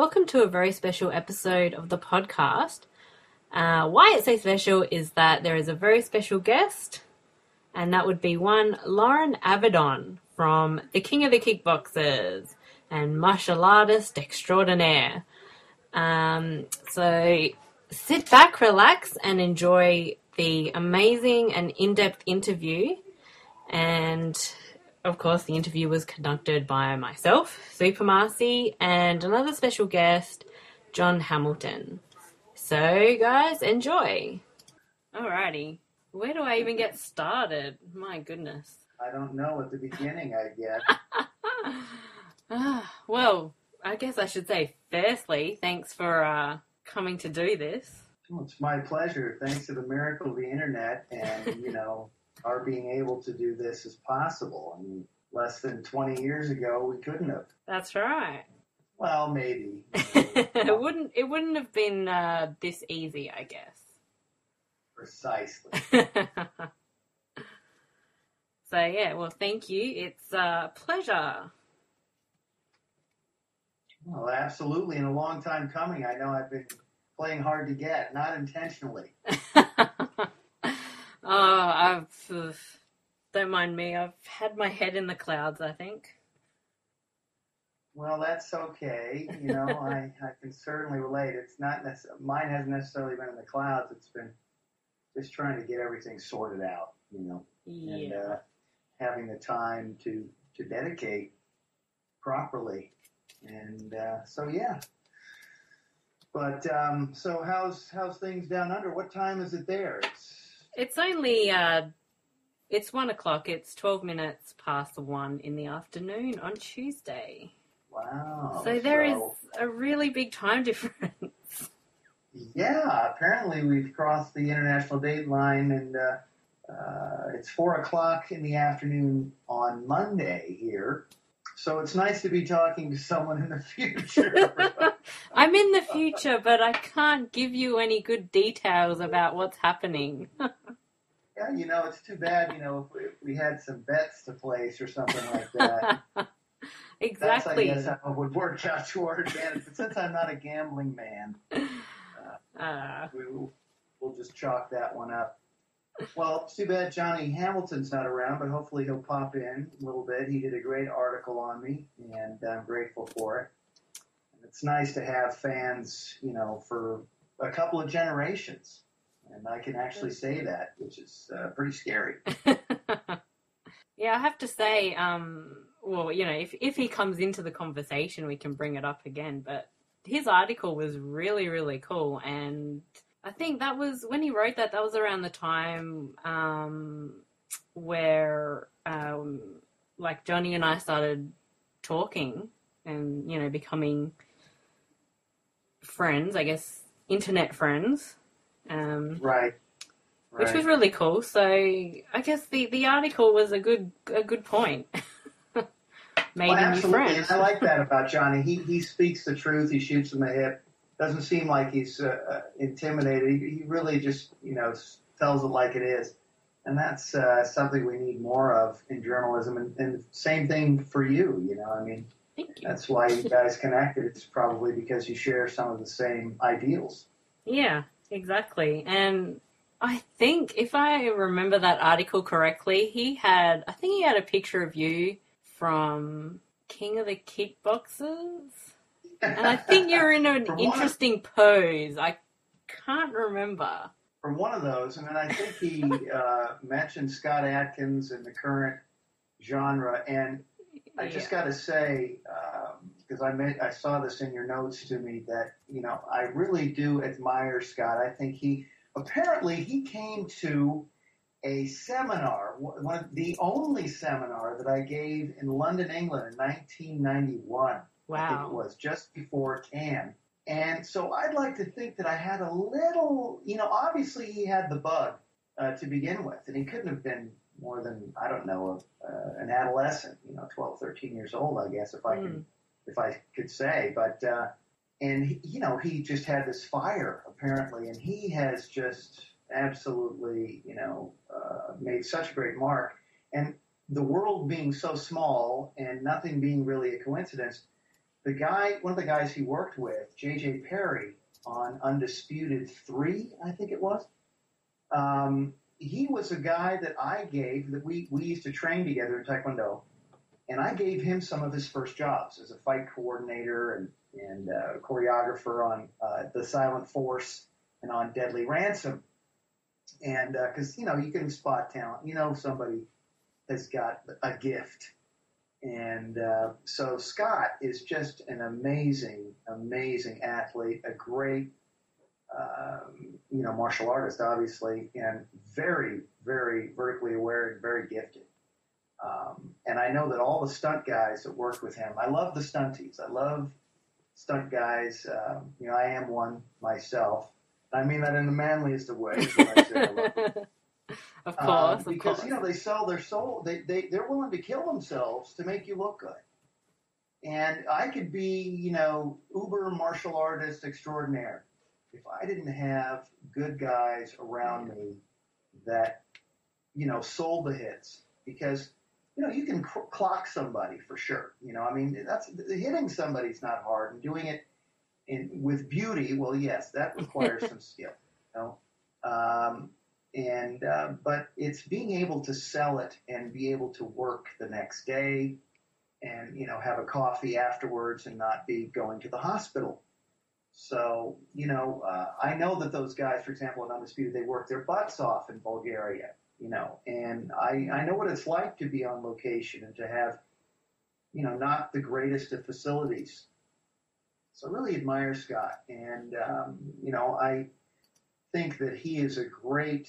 welcome to a very special episode of the podcast. Why it's so special is that there is a very special guest, and that would be one Lauren Avedon from The King of the Kickboxers and martial artist extraordinaire. So sit back, relax, and enjoy the amazing and in-depth interview. And of course, the interview was conducted by myself, Super Marcy, and another special guest, John Hamilton. So, guys, enjoy. Alrighty. Where do I even get started? My goodness. I don't know. At the beginning, I guess. Well, I guess I should say, firstly, thanks for coming to do this. Well, it's my pleasure. Thanks to the miracle of the internet and, our being able to do this is possible. I mean, less than 20 years ago, we couldn't have. That's right. Well, maybe. It wouldn't have been this easy, I guess. Precisely. So, yeah, well, thank you. It's a pleasure. Well, absolutely. And a long time coming. I know I've been playing hard to get, not intentionally. Don't mind me. I've had my head in the clouds, I think. Well, that's okay. I can certainly relate. It's not mine hasn't necessarily been in the clouds. It's been just trying to get everything sorted out, Yeah. and having the time to dedicate properly. And so, yeah. But so how's things down under? What time is it there? It's only it's 1:00. It's 12 minutes past 1 in the afternoon on Tuesday. Wow. So there is a really big time difference. Yeah, apparently we've crossed the international date line, and it's 4:00 in the afternoon on Monday here. So it's nice to be talking to someone in the future. I'm in the future, but I can't give you any good details about what's happening. Yeah, it's too bad, if we had some bets to place or something like that. Exactly. That's, I guess, how it would work out to our advantage. But since I'm not a gambling man, we'll just chalk that one up. Well, it's too bad Johnny Hamilton's not around, but hopefully he'll pop in a little bit. He did a great article on me, and I'm grateful for it. And it's nice to have fans, for a couple of generations. And I can actually say that, which is pretty scary. Yeah, I have to say, if he comes into the conversation, we can bring it up again. But his article was really, really cool. And I think that was, when he wrote that was around the time where, Johnny and I started talking and, becoming friends, I guess, internet friends. Right. Which was really cool. So I guess the article was a good point. New friends. And I like that about Johnny. He speaks the truth. He shoots from the hip. Doesn't seem like he's intimidated. He really just tells it like it is, and that's something we need more of in journalism. And same thing for you. Thank you. That's why you guys connected. It's probably because you share some of the same ideals. Yeah. Exactly. And I think, if I remember that article correctly, he had a picture of you from King of the Kickboxers. And I think you're in an interesting pose. I can't remember. From one of those. And then I think he mentioned Scott Adkins in the current genre. And I just got to say, because I saw this in your notes to me, that, I really do admire Scott. I think he came to a seminar, the only seminar that I gave in London, England in 1991. Wow. I think it was just before Cannes. And so I'd like to think that I had a little, obviously he had the bug to begin with, and he couldn't have been more than, I don't know, an adolescent, 12, 13 years old, I guess, if I could say. But, and he just had this fire, apparently, and he has just absolutely, made such a great mark. And the world being so small and nothing being really a coincidence, one of the guys he worked with, J.J. Perry, on Undisputed 3, I think it was, he was a guy that we used to train together in Taekwondo, and I gave him some of his first jobs as a fight coordinator and choreographer on The Silent Force and on Deadly Ransom. And because, you can spot talent. Somebody has got a gift. And so Scott is just an amazing, amazing athlete, a great, martial artist, obviously, and very, very vertically aware and very gifted. And I know that all the stunt guys that worked with him, I love the stunties. I love stunt guys. I am one myself. I mean that in the manliest of ways. When I say I love them. Of course, because they sell their soul. They're willing to kill themselves to make you look good. And I could be, uber martial artist extraordinaire if I didn't have good guys around me that, sold the hits. Because, you can clock somebody for sure. Hitting somebody's not hard, and doing it with beauty, well, yes, that requires some skill. But it's being able to sell it and be able to work the next day and, have a coffee afterwards and not be going to the hospital. So, I know that those guys, for example, in Undisputed, they work their butts off in Bulgaria, and I know what it's like to be on location and to have, not the greatest of facilities. So I really admire Scott. And, I think that he is a great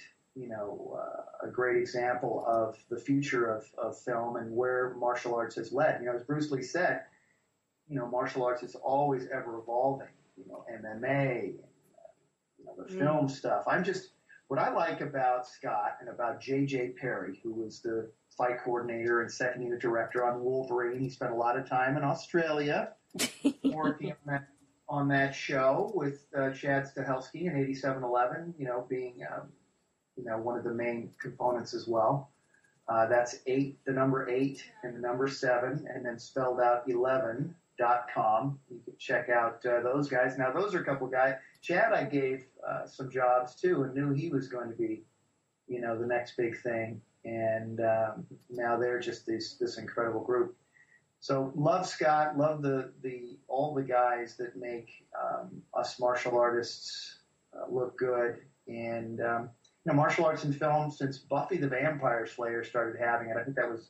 example of the future of film and where martial arts has led. As Bruce Lee said, martial arts is always ever evolving, MMA, and, the film stuff. What I like about Scott and about J.J. Perry, who was the fight coordinator and second unit director on Wolverine, he spent a lot of time in Australia working on that show with Chad Stahelski in 8711, being one of the main components as well. That's 8, the number 8 and the number 7, and then spelled out 11.com. You can check out those guys. Now, those are a couple guys. Chad, I gave some jobs too, and knew he was going to be, the next big thing. And now they're just this incredible group. So love Scott, love all the guys that make us martial artists look good. And martial arts in film, since Buffy the Vampire Slayer started having it, I think that was,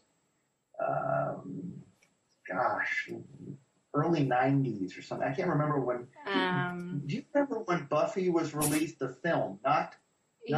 early 90s or something. I can't remember when. Do you remember when Buffy was released, the film? Not the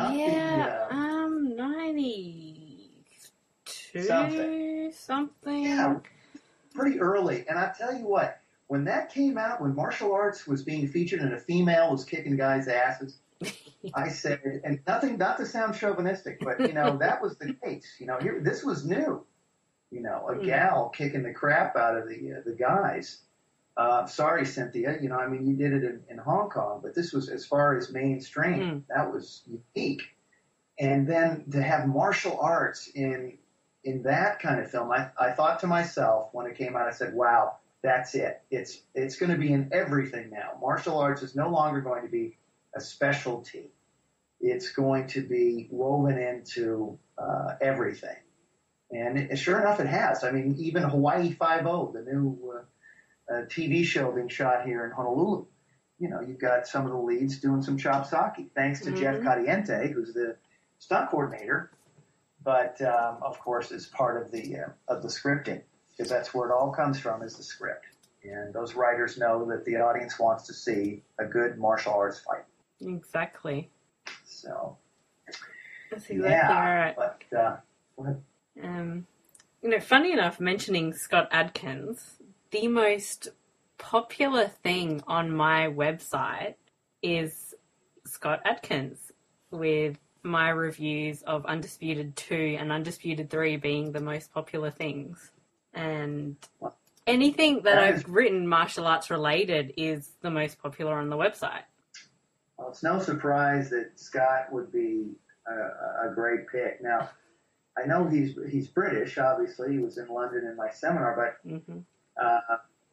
92 something. Yeah, pretty early. And I tell you what, when that came out, when martial arts was being featured and a female was kicking guys' asses, I said, and not to sound chauvinistic, but that was the case. This was new. A gal kicking the crap out of the guys. Sorry, Cynthia. You did it in Hong Kong, but this was, as far as mainstream, that was unique. And then to have martial arts in that kind of film, I thought to myself when it came out, I said, wow, that's it. It's going to be in everything now. Martial arts is no longer going to be a specialty. It's going to be woven into everything. And sure enough, it has. Even Hawaii Five-0, the new TV show being shot here in Honolulu, you've got some of the leads doing some chop sake, thanks to Jeff Caliente, who's the stunt coordinator, but of course is part of the scripting, because that's where it all comes from, is the script. And those writers know that the audience wants to see a good martial arts fight. Exactly. So, that's exactly right. But go ahead. Funny enough, mentioning Scott Adkins, the most popular thing on my website is Scott Adkins, with my reviews of Undisputed 2 and Undisputed 3 being the most popular things. And anything that I've written martial arts related is the most popular on the website. Well, it's no surprise that Scott would be a great pick. Now, I know he's British, obviously. He was in London in my seminar, but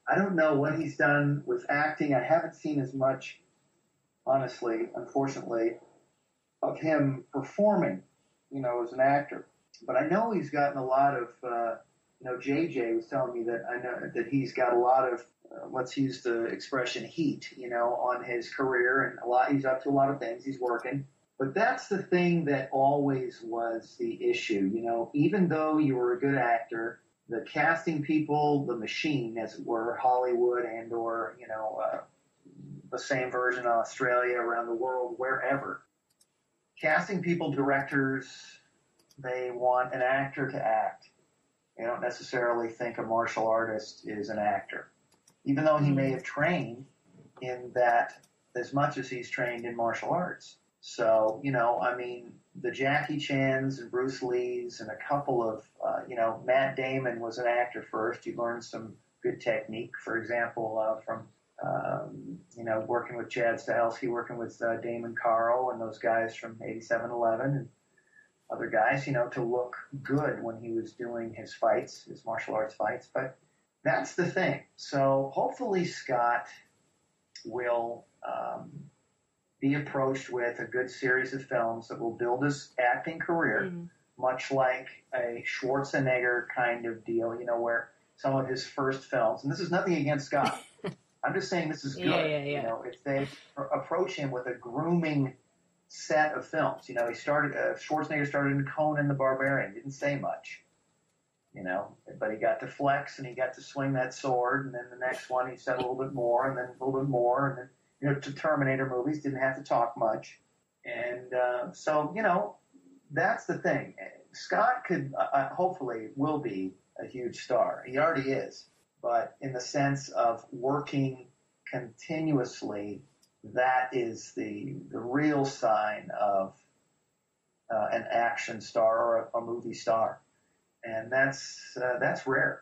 I don't know what he's done with acting. I haven't seen as much, honestly, unfortunately, of him performing, as an actor. But I know he's gotten a lot of, JJ was telling me that I know that he's got a lot of, let's use the expression heat, on his career, and he's up to a lot of things. He's working. But that's the thing that always was the issue, even though you were a good actor, the casting people, the machine, as it were, Hollywood or, the same version in Australia, around the world, wherever. Casting people, directors, they want an actor to act. They don't necessarily think a martial artist is an actor, even though he may have trained in that as much as he's trained in martial arts. So, the Jackie Chans and Bruce Lees and a couple of, Matt Damon was an actor first. He learned some good technique, for example, from, working with Chad Stahelski, working with Damon Caro and those guys from 87-11 and other guys, to look good when he was doing his fights, his martial arts fights. But that's the thing. So hopefully Scott will be approached with a good series of films that will build his acting career, much like a Schwarzenegger kind of deal, where some of his first films, and this is nothing against Scott. I'm just saying this is good. Yeah. If they approach him with a grooming set of films, Schwarzenegger started in Conan the Barbarian, didn't say much, but he got to flex and he got to swing that sword, and then the next one he said a little bit more, and then a little bit more, and then to Terminator movies, didn't have to talk much. And so, that's the thing. Scott could, hopefully, will be a huge star. He already is. But in the sense of working continuously, that is the real sign of an action star or a movie star. And that's rare.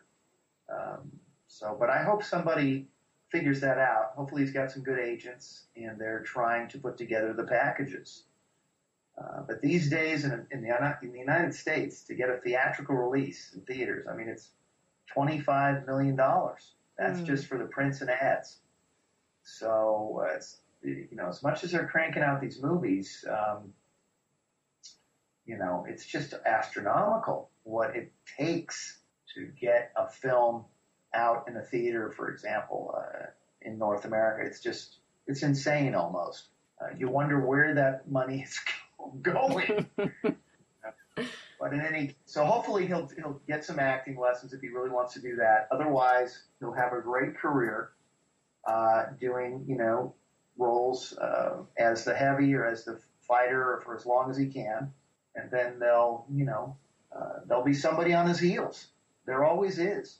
But I hope somebody figures that out. Hopefully he's got some good agents, and they're trying to put together the packages. But these days in the United States, to get a theatrical release in theaters, it's $25 million. That's just for the prints and ads. So it's, as much as they're cranking out these movies, it's just astronomical what it takes to get a film out in a theater, for example, in North America. It's insane almost. You wonder where that money is going. So hopefully he'll get some acting lessons if he really wants to do that. Otherwise, he'll have a great career doing, roles as the heavy or as the fighter or for as long as he can. And then there'll be somebody on his heels. There always is.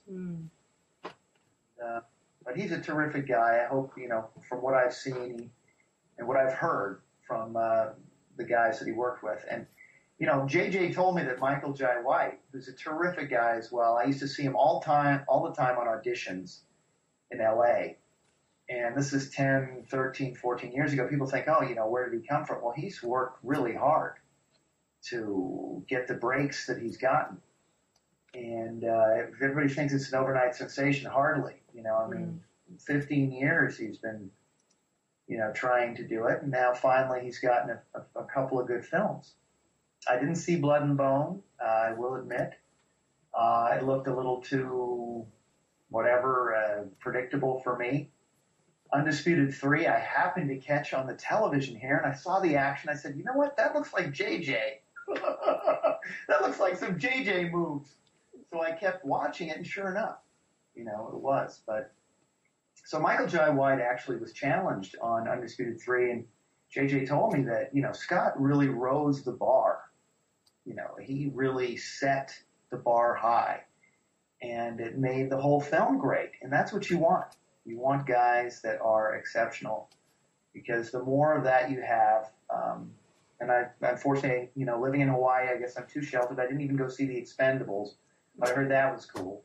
But he's a terrific guy. I hope, from what I've seen and what I've heard from the guys that he worked with. And, JJ told me that Michael Jai White, who's a terrific guy as well, I used to see him all the time on auditions in L.A. And this is 10, 13, 14 years ago. People think, where did he come from? Well, he's worked really hard to get the breaks that he's gotten. And if everybody thinks it's an overnight sensation, hardly. 15 years he's been, trying to do it. And now finally he's gotten a couple of good films. I didn't see Blood and Bone, I will admit. It looked a little too, predictable for me. Undisputed 3, I happened to catch on the television here, and I saw the action. I said, you know what? That looks like JJ. That looks like some JJ moves. So I kept watching it, and sure enough, it was. But so Michael Jai White actually was challenged on Undisputed 3, and JJ told me that, Scott really rose the bar. He really set the bar high, and it made the whole film great. And that's what you want. You want guys that are exceptional, because the more of that you have, and I, unfortunately, living in Hawaii, I guess I'm too sheltered. I didn't even go see The Expendables, but I heard that was cool.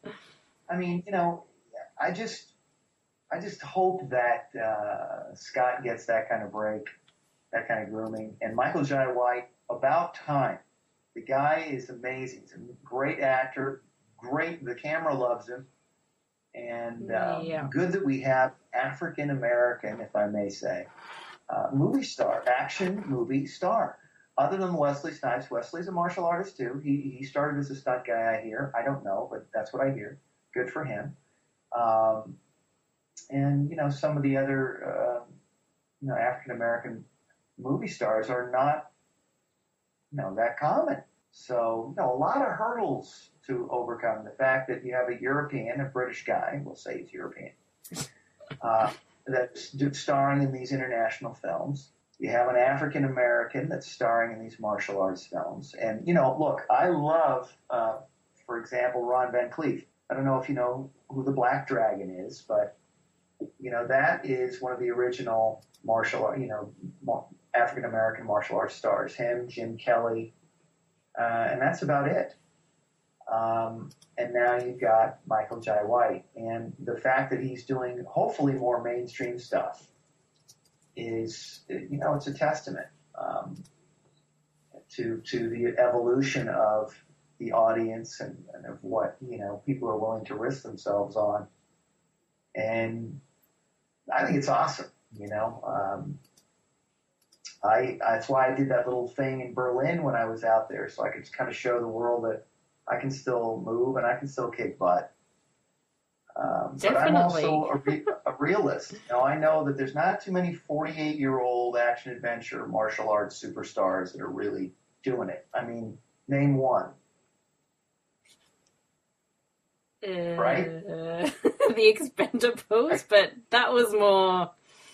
I just hope that Scott gets that kind of break, that kind of grooming. And Michael Jai White, about time. The guy is amazing. He's a great actor. Great. The camera loves him. And Yeah. good that we have African American, if I may say, movie star, action movie star. Other than Wesley Snipes, Wesley's a martial artist too. He started as a stunt guy, I hear. I don't know, but that's what I hear. Good for him. Um, and some of the other African American movie stars are not that common. So a lot of hurdles to overcome. The fact that you have a European, a British guy, we'll say he's European, that's starring in these international films. You have an African American that's starring in these martial arts films. And, look, I love, for example, Ron Van Cleef. I don't know if you know who the Black Dragon is, but, that is one of the original African American martial arts stars. Him, Jim Kelly, and that's about it. And now you've got Michael Jai White. And the fact that he's doing hopefully more mainstream stuff is, it's a testament to the evolution of the audience and of what, people are willing to risk themselves on. And I think it's awesome, that's why I did that little thing in Berlin when I was out there, so I could kind of show the world that I can still move and I can still kick butt. But I'm also a realist. I know that there's not too many 48-year-old action-adventure martial arts superstars that are really doing it. I mean, name one. Right? The Expendables, but that was more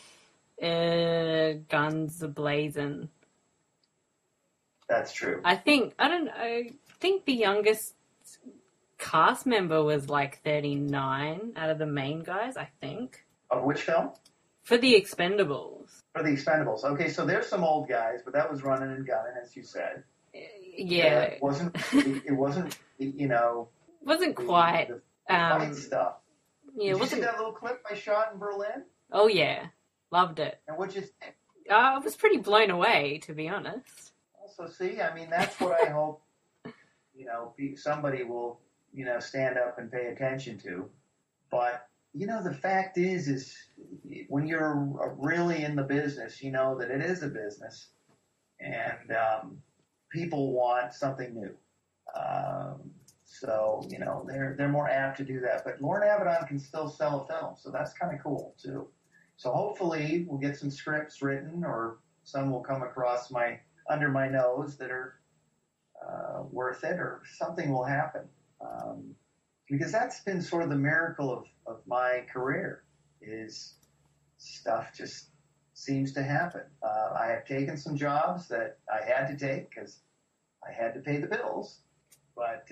guns a-blazing. That's true. I think the youngest cast member was like 39 out of the main guys, I think. Of which film? For the Expendables. For the Expendables. Okay, so there's some old guys, but that was running and gunning, as you said. Yeah. It wasn't, wasn't quite. The fight stuff. Yeah, Did you see that little clip I shot in Berlin? Oh, yeah. Loved it. And what'd you think? I was pretty blown away, to be honest. Also, see, I mean, that's what I hope, somebody will, stand up and pay attention to. But, the fact is when you're really in the business, you know that it is a business. And people want something new. So, they're more apt to do that. But Loren Avedon can still sell a film, so that's kind of cool, too. So hopefully we'll get some scripts written, or some will come across under my nose that are worth it, or something will happen. Because that's been sort of the miracle of my career, is stuff just seems to happen. I have taken some jobs that I had to take because I had to pay the bills, but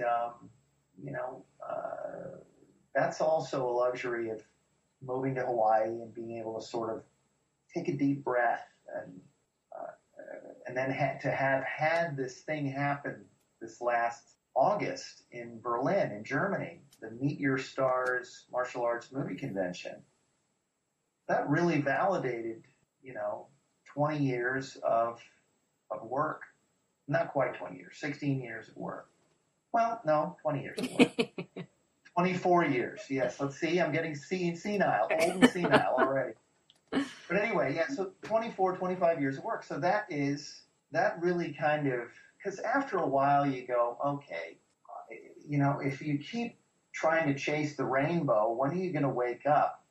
that's also a luxury of moving to Hawaii and being able to sort of take a deep breath and then to have had this thing happen this last August in Berlin, in Germany, the Meet Your Stars Martial Arts Movie Convention. That really validated, 20 years of work. Not quite 20 years, 16 years of work. Well, no, 20 years of work. 24 years, yes. Let's see, I'm getting senile, old and senile already. But anyway, yeah, so 24, 25 years of work. So that really kind of, because after a while you go, okay, if you keep trying to chase the rainbow, when are you going to wake up?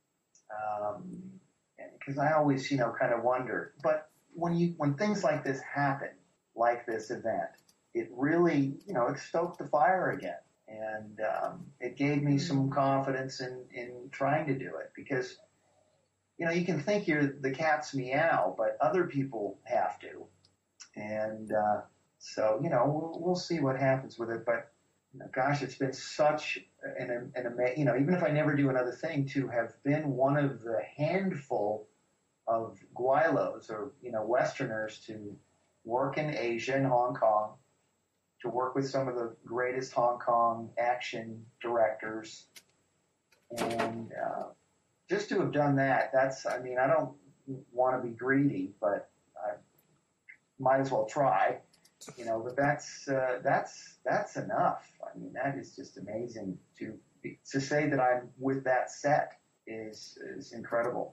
Because I always, kind of wonder. But when things like this happen, like this event, it really, it stoked the fire again. And it gave me some confidence in trying to do it, because, you can think you're the cat's meow, but other people have to. And so, we'll see what happens with it. But, gosh, it's been such an amazing, even if I never do another thing, to have been one of the handful of Gwailos, or, Westerners, to work in Asia and Hong Kong, to work with some of the greatest Hong Kong action directors. And just to have done that, I don't want to be greedy, but I might as well try, but that's enough. I mean, that is just amazing to to say that I'm with that set is incredible.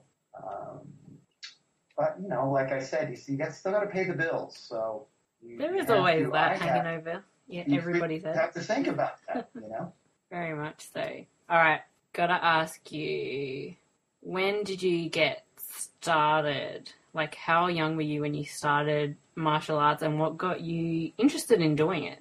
But like I said, you still got to pay the bills. So there is always that hanging over everybody's head. You have to think about that, Very much so. All right, gotta ask you, when did you get started? Like, how young were you when you started martial arts, and what got you interested in doing it?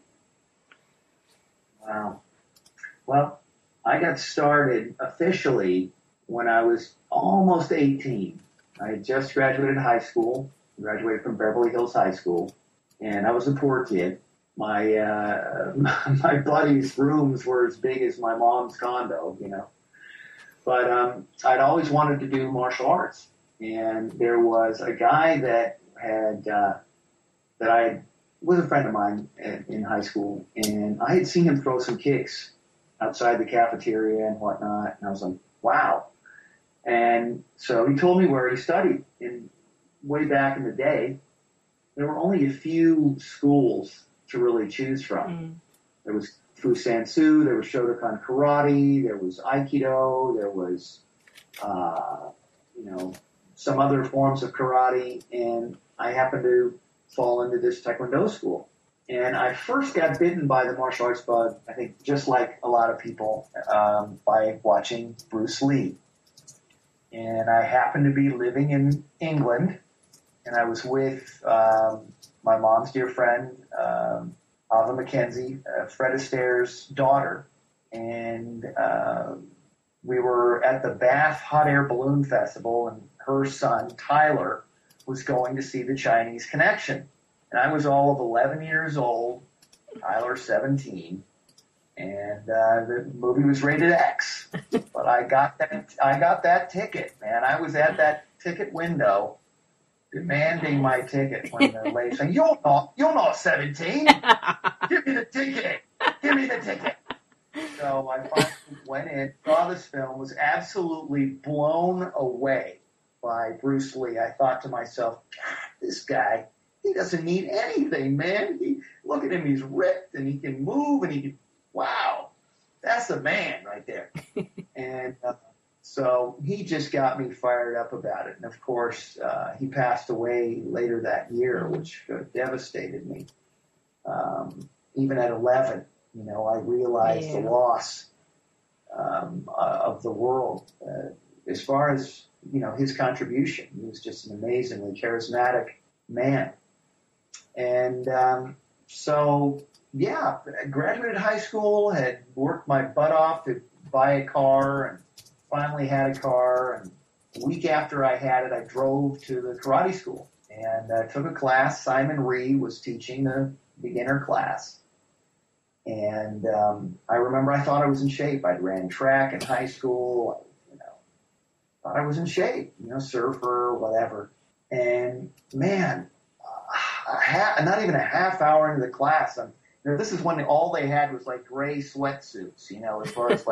Wow. Well, I got started officially when I was almost 18. I had just graduated high school, graduated from Beverly Hills High School, and I was a poor kid. My my buddies' rooms were as big as my mom's condo, But I'd always wanted to do martial arts, and there was a guy that was a friend of mine in high school, and I had seen him throw some kicks outside the cafeteria and whatnot, and I was like, wow. And so he told me where he studied. And way back in the day, there were only a few schools to really choose from. Mm. There was Fusansu, there was Shotokan Karate, there was Aikido, there was, some other forms of karate, and I happened to fall into this Taekwondo school. And I first got bitten by the martial arts bug, I think just like a lot of people, by watching Bruce Lee. And I happened to be living in England, and I was with my mom's dear friend, Ava McKenzie, Fred Astaire's daughter, and we were at the Bath Hot Air Balloon Festival, and her son, Tyler, was going to see the Chinese Connection. And I was all of 11 years old, Tyler 17, and the movie was rated X. But I got that ticket, man. I was at that ticket window demanding my ticket when the lady said, You're not 17. Give me the ticket. Give me the ticket. So I finally went in, saw this film, was absolutely blown away by Bruce Lee. I thought to myself, God, this guy, he doesn't need anything, man. Look at him, he's ripped and he can move and wow, that's the man right there. And so he just got me fired up about it. And of course, he passed away later that year, which devastated me. Even at 11, I realized the loss of the world. As far as, his contribution, he was just an amazingly charismatic man. And I graduated high school, had worked my butt off to buy a car, and finally had a car. And a week after I had it, I drove to the karate school and took a class. Simon Rhee was teaching the beginner class. And I remember I thought I was in shape. I'd ran track in high school. Thought I was in shape, surfer, whatever. And man, not even a half hour into the class, this is when all they had was like gray sweatsuits, as far as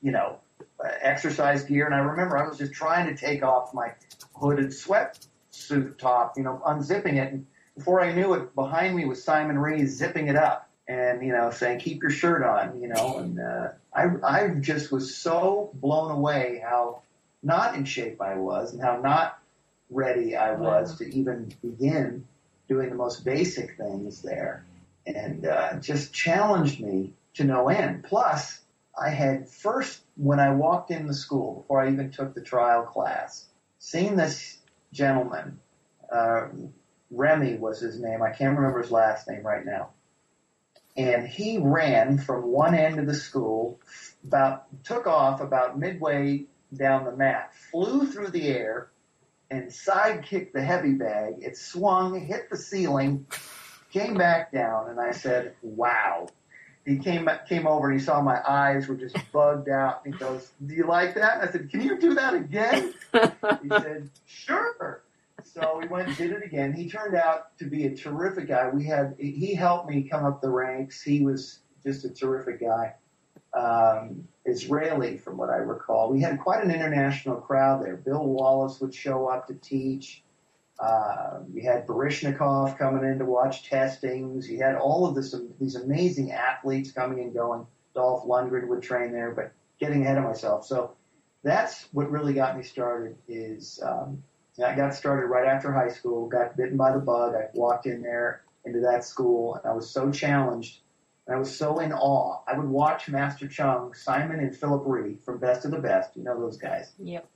exercise gear. And I remember I was just trying to take off my hooded sweatsuit top, unzipping it. And before I knew it, behind me was Simon Rhee zipping it up and, saying, keep your shirt on, and I just was so blown away how not in shape I was and how not ready I was to even begin doing the most basic things there. And just challenged me to no end. Plus, I had first, when I walked in the school, before I even took the trial class, seen this gentleman, Remy was his name. I can't remember his last name right now. And he ran from one end of the school, took off about midway down the mat, flew through the air, and side-kicked the heavy bag. It swung, hit the ceiling, came back down, and I said, wow. He came over and he saw my eyes were just bugged out. He goes, do you like that? I said, can you do that again? He said, sure. So we went and did it again. He turned out to be a terrific guy. He helped me come up the ranks. He was just a terrific guy. Israeli, from what I recall. We had quite an international crowd there. Bill Wallace would show up to teach. We had Baryshnikov coming in to watch testings. You had all of these amazing athletes coming and going. Dolph Lundgren would train there, but getting ahead of myself. So that's what really got me started is I got started right after high school, got bitten by the bug. I walked in there into that school, and I was so challenged, and I was so in awe. I would watch Master Chung, Simon and Philip Rhee from Best of the Best. You know those guys. Yep.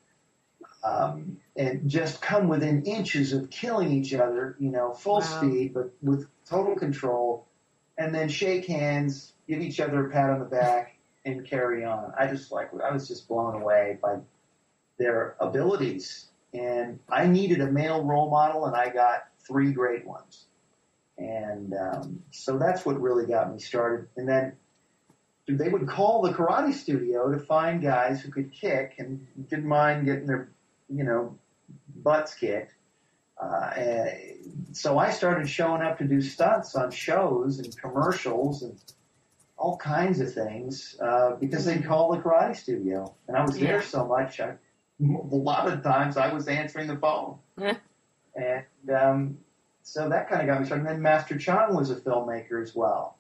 And just come within inches of killing each other, full speed, but with total control, and then shake hands, give each other a pat on the back, and carry on. I was just blown away by their abilities. And I needed a male role model, and I got 3 great ones. And so that's what really got me started. And then they would call the karate studio to find guys who could kick and didn't mind getting their, butts kicked. And so I started showing up to do stunts on shows and commercials and all kinds of things because they'd call the karate studio. And I was there so much, a lot of times I was answering the phone. And so that kind of got me started. And then Master Chung was a filmmaker as well.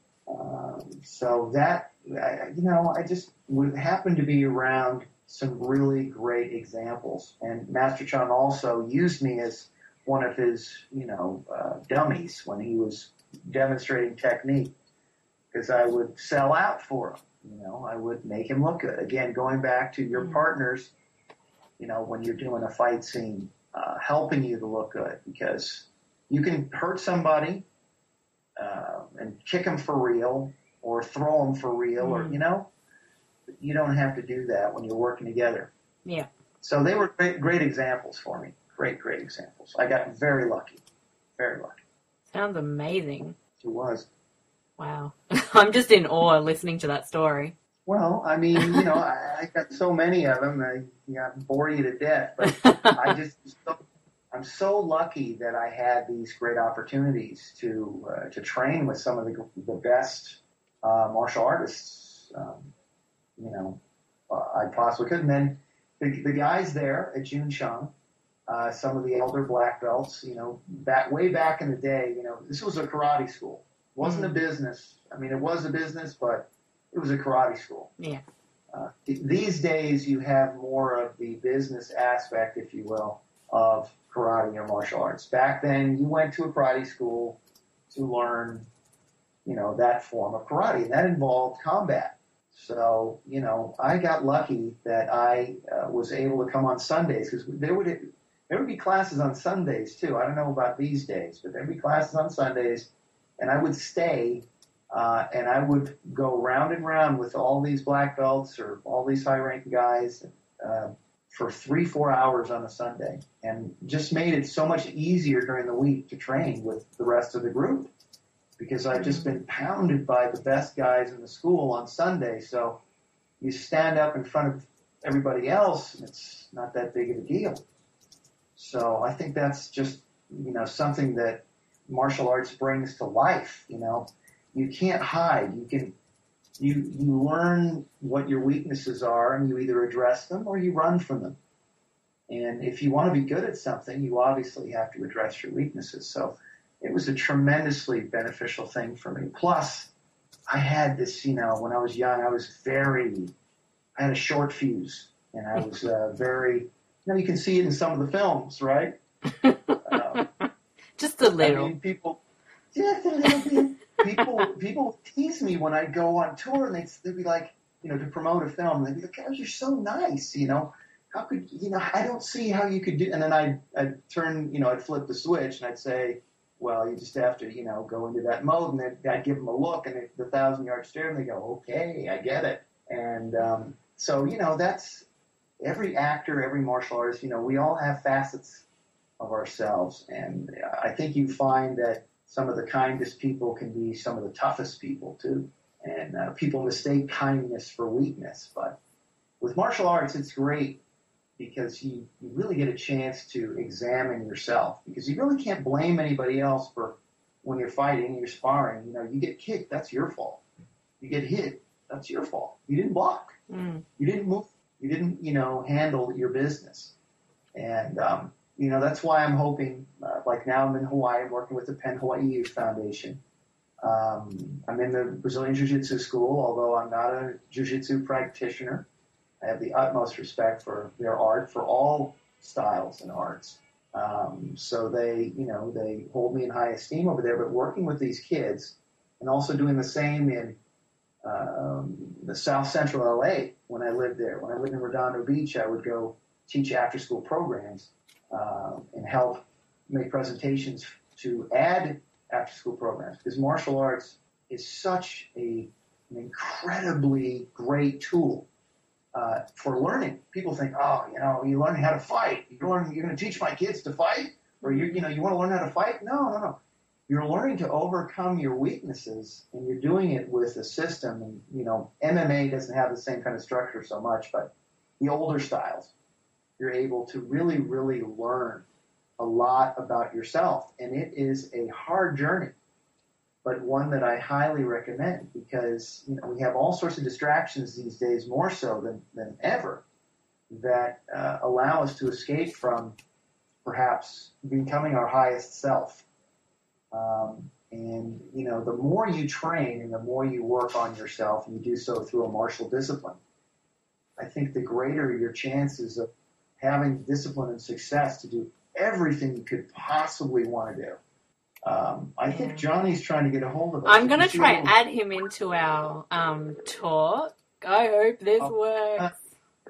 So that, I just happened to be around some really great examples. And Master Chung also used me as one of his, dummies when he was demonstrating technique, because I would sell out for him. I would make him look good. Again, going back to your partners, when you're doing a fight scene, helping you to look good, because you can hurt somebody and kick them for real or throw them for real, or, you don't have to do that when you're working together. Yeah. So they were great examples for me. Great examples. I got very lucky. Very lucky. Sounds amazing. It was. Wow. I'm just in awe listening to that story. Well, I mean, I got so many of them. I bore you to death, but I'm so lucky that I had these great opportunities to train with some of the best martial artists, I possibly could. And then the guys there at Junsheng, some of the elder black belts, way back in the day, this was a karate school. It wasn't a business. I mean, it was a business, but it was a karate school. Yeah. These days, you have more of the business aspect, if you will, of karate or martial arts. Back then, you went to a karate school to learn, that form of karate, and that involved combat. So, I got lucky that I was able to come on Sundays, because there would be classes on Sundays too. I don't know about these days, but there'd be classes on Sundays, and I would stay, and I would go round and round with all these black belts or all these high-ranking guys for 3-4 hours on a Sunday, and just made it so much easier during the week to train with the rest of the group, because I've just been pounded by the best guys in the school on Sunday. So you stand up in front of everybody else, and it's not that big of a deal. So I think that's just, something that martial arts brings to life. You can't hide. You learn what your weaknesses are, and you either address them or you run from them. And if you want to be good at something, you obviously have to address your weaknesses. So it was a tremendously beneficial thing for me. Plus, I had this, when I was young, I had a short fuse, and I was very, you can see it in some of the films, right? Just a little. I mean, just a little bit. People tease me when I go on tour, and they'd be like, to promote a film, they'd be like, "Oh, you're so nice, how could, I don't see how you could do," and then I'd turn, I'd flip the switch, and I'd say, well, you just have to, go into that mode, and then I'd give them a look, and the 1,000-yard stare, and they go, okay, I get it. And so, that's every actor, every martial artist, we all have facets of ourselves, and I think you find that some of the kindest people can be some of the toughest people, too, and people mistake kindness for weakness, but with martial arts, it's great, because you really get a chance to examine yourself, because you really can't blame anybody else for when you're fighting, you're sparring. You get kicked, that's your fault. You get hit, that's your fault. You didn't block. You didn't move. You didn't, handle your business. And, that's why I'm hoping, like now I'm in Hawaii, I'm working with the Penn Hawaii Youth Foundation. I'm in the Brazilian Jiu-Jitsu school, although I'm not a Jiu-Jitsu practitioner. I have the utmost respect for their art, for all styles and arts. So they hold me in high esteem over there. But working with these kids and also doing the same in the South Central LA when I lived there. When I lived in Redondo Beach, I would go teach after-school programs and help make presentations to add after-school programs, because martial arts is such an incredibly great tool for learning. People think, you're learning how to fight. You're going to teach my kids to fight, or you want to learn how to fight? No. You're learning to overcome your weaknesses, and you're doing it with a system. And MMA doesn't have the same kind of structure so much, but the older styles, you're able to really, really learn a lot about yourself, and it is a hard journey, but one that I highly recommend, because we have all sorts of distractions these days, more so than ever, that allow us to escape from perhaps becoming our highest self. And the more you train and the more you work on yourself, and you do so through a martial discipline, I think the greater your chances of having discipline and success to do everything you could possibly want to do. I think Johnny's trying to get a hold of us. I'm going to try add him into our talk. I hope this works.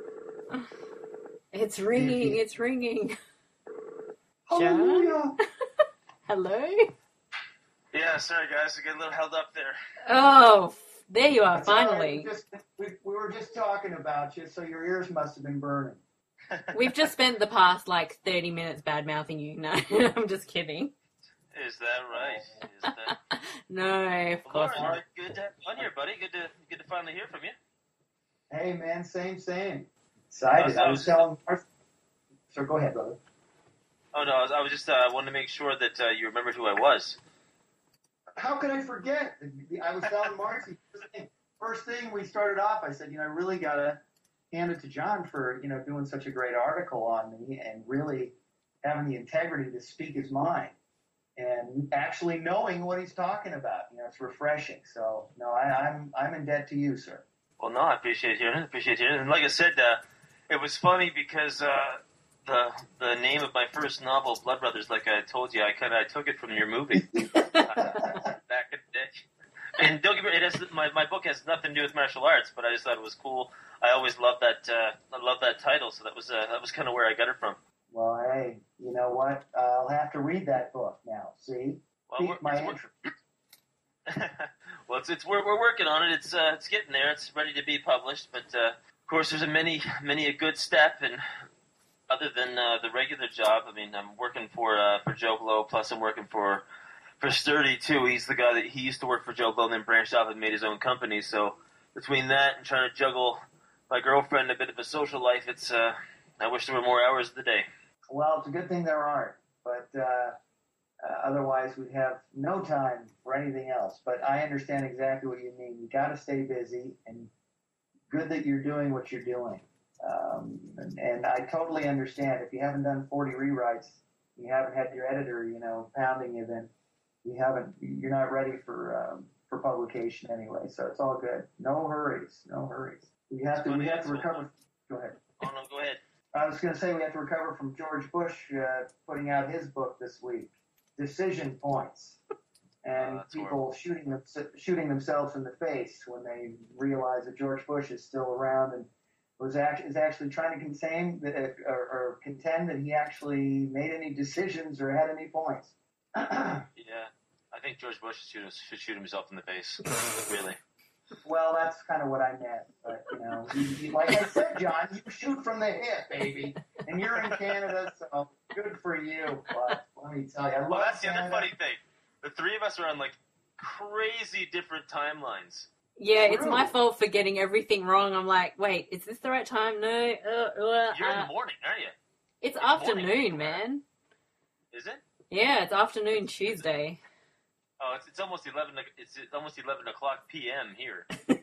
It's ringing. It's ringing. Hallelujah. Hello? Yeah, sorry guys, I get a little held up there. Oh, there you are, That's finally. Right. We were just talking about you, so your ears must have been burning. We've just spent the past 30 minutes bad-mouthing you. No, I'm just kidding. Is that right? Is that... No, of course Lauren, not. good to have you on here, buddy. Good to finally hear from you. Hey, man, same. Excited. I was telling Martha. So go ahead, brother. Oh, no, I was just wanted to make sure that you remembered who I was. How could I forget? I was telling Marcy, first thing we started off, I said, I really got to hand it to John for, doing such a great article on me and really having the integrity to speak his mind and actually knowing what he's talking about. It's refreshing. So, no, I'm in debt to you, sir. Well, no, I appreciate hearing it. And like I said, it was funny because the name of my first novel, Blood Brothers, like I told you, I took it from your movie back in the day. And don't get me wrong, my book has nothing to do with martial arts, but I just thought it was cool. I always loved that. I love that title, so that was kind of where I got it from. Well, hey, you know what? I'll have to read that book now. See, well, well, we're working on it. It's getting there. It's ready to be published, but of course, there's many a good step. And other than the regular job, I mean, I'm working for Joe Blow. Plus, I'm working for Sturdy too. He's the guy that he used to work for Joe Blow, and then branched off and made his own company. So between that and trying to juggle my girlfriend, a bit of a social life, it's I wish there were more hours of the day. Well, it's a good thing there aren't, but otherwise we'd have no time for anything else. But I understand exactly what you mean. You got to stay busy, and good that you're doing what you're doing. And I totally understand if you haven't done 40 rewrites, you haven't had your editor, pounding you, then you're not ready for publication anyway. So it's all good. No hurries. We have to recover. Go ahead. Oh no, go ahead. I was going to say we have to recover from George Bush putting out his book this week, Decision Points, and people shooting themselves in the face when they realize that George Bush is still around and is actually trying to contend that he actually made any decisions or had any points. Yeah, I think George Bush should shoot himself in the face. Really. Well, that's kind of what I meant. But, like I said, John, you shoot from the hip, baby. And you're in Canada, so good for you. But let me tell you, I love that's Canada. The other funny thing. The three of us are on, crazy different timelines. Yeah, it's my fault for getting everything wrong. I'm like, wait, is this the right time? No. You're in the morning, aren't you? It's afternoon, man. Is it? Yeah, it's afternoon Tuesday. Oh, it's almost 11. It's almost 11 o'clock p.m. here.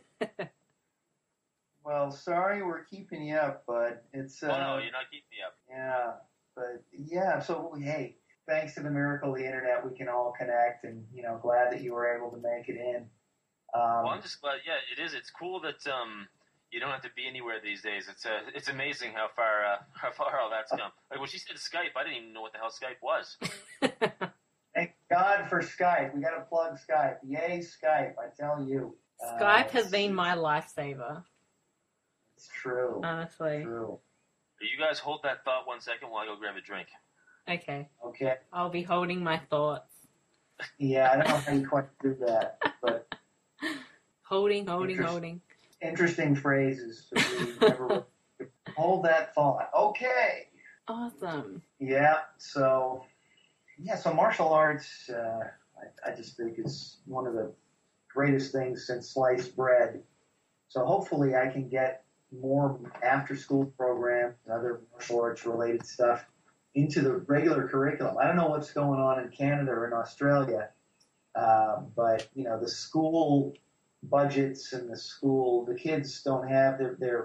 Well, sorry we're keeping you up, but it's. Oh no, you're not keeping me up. Yeah, but yeah. So hey, thanks to the miracle of the internet, we can all connect, and glad that you were able to make it in. Well, I'm just glad. Yeah, it is. It's cool that You don't have to be anywhere these days. It's amazing how far all that's come. Like when she said Skype, I didn't even know what the hell Skype was. Thank God for Skype. We got to plug Skype. Yay, Skype! I tell you. Skype has been my lifesaver. It's true. Honestly. True. You guys hold that thought 1 second while I go grab a drink. Okay. Okay. I'll be holding my thoughts. Yeah, I don't know how you quite do that, but holding. Interesting phrases. Hold that thought. Okay. Awesome. Yeah. So martial arts, I just think is one of the greatest things since sliced bread. So hopefully I can get more after-school programs and other martial arts-related stuff into the regular curriculum. I don't know what's going on in Canada or in Australia, but the school budgets and the kids don't have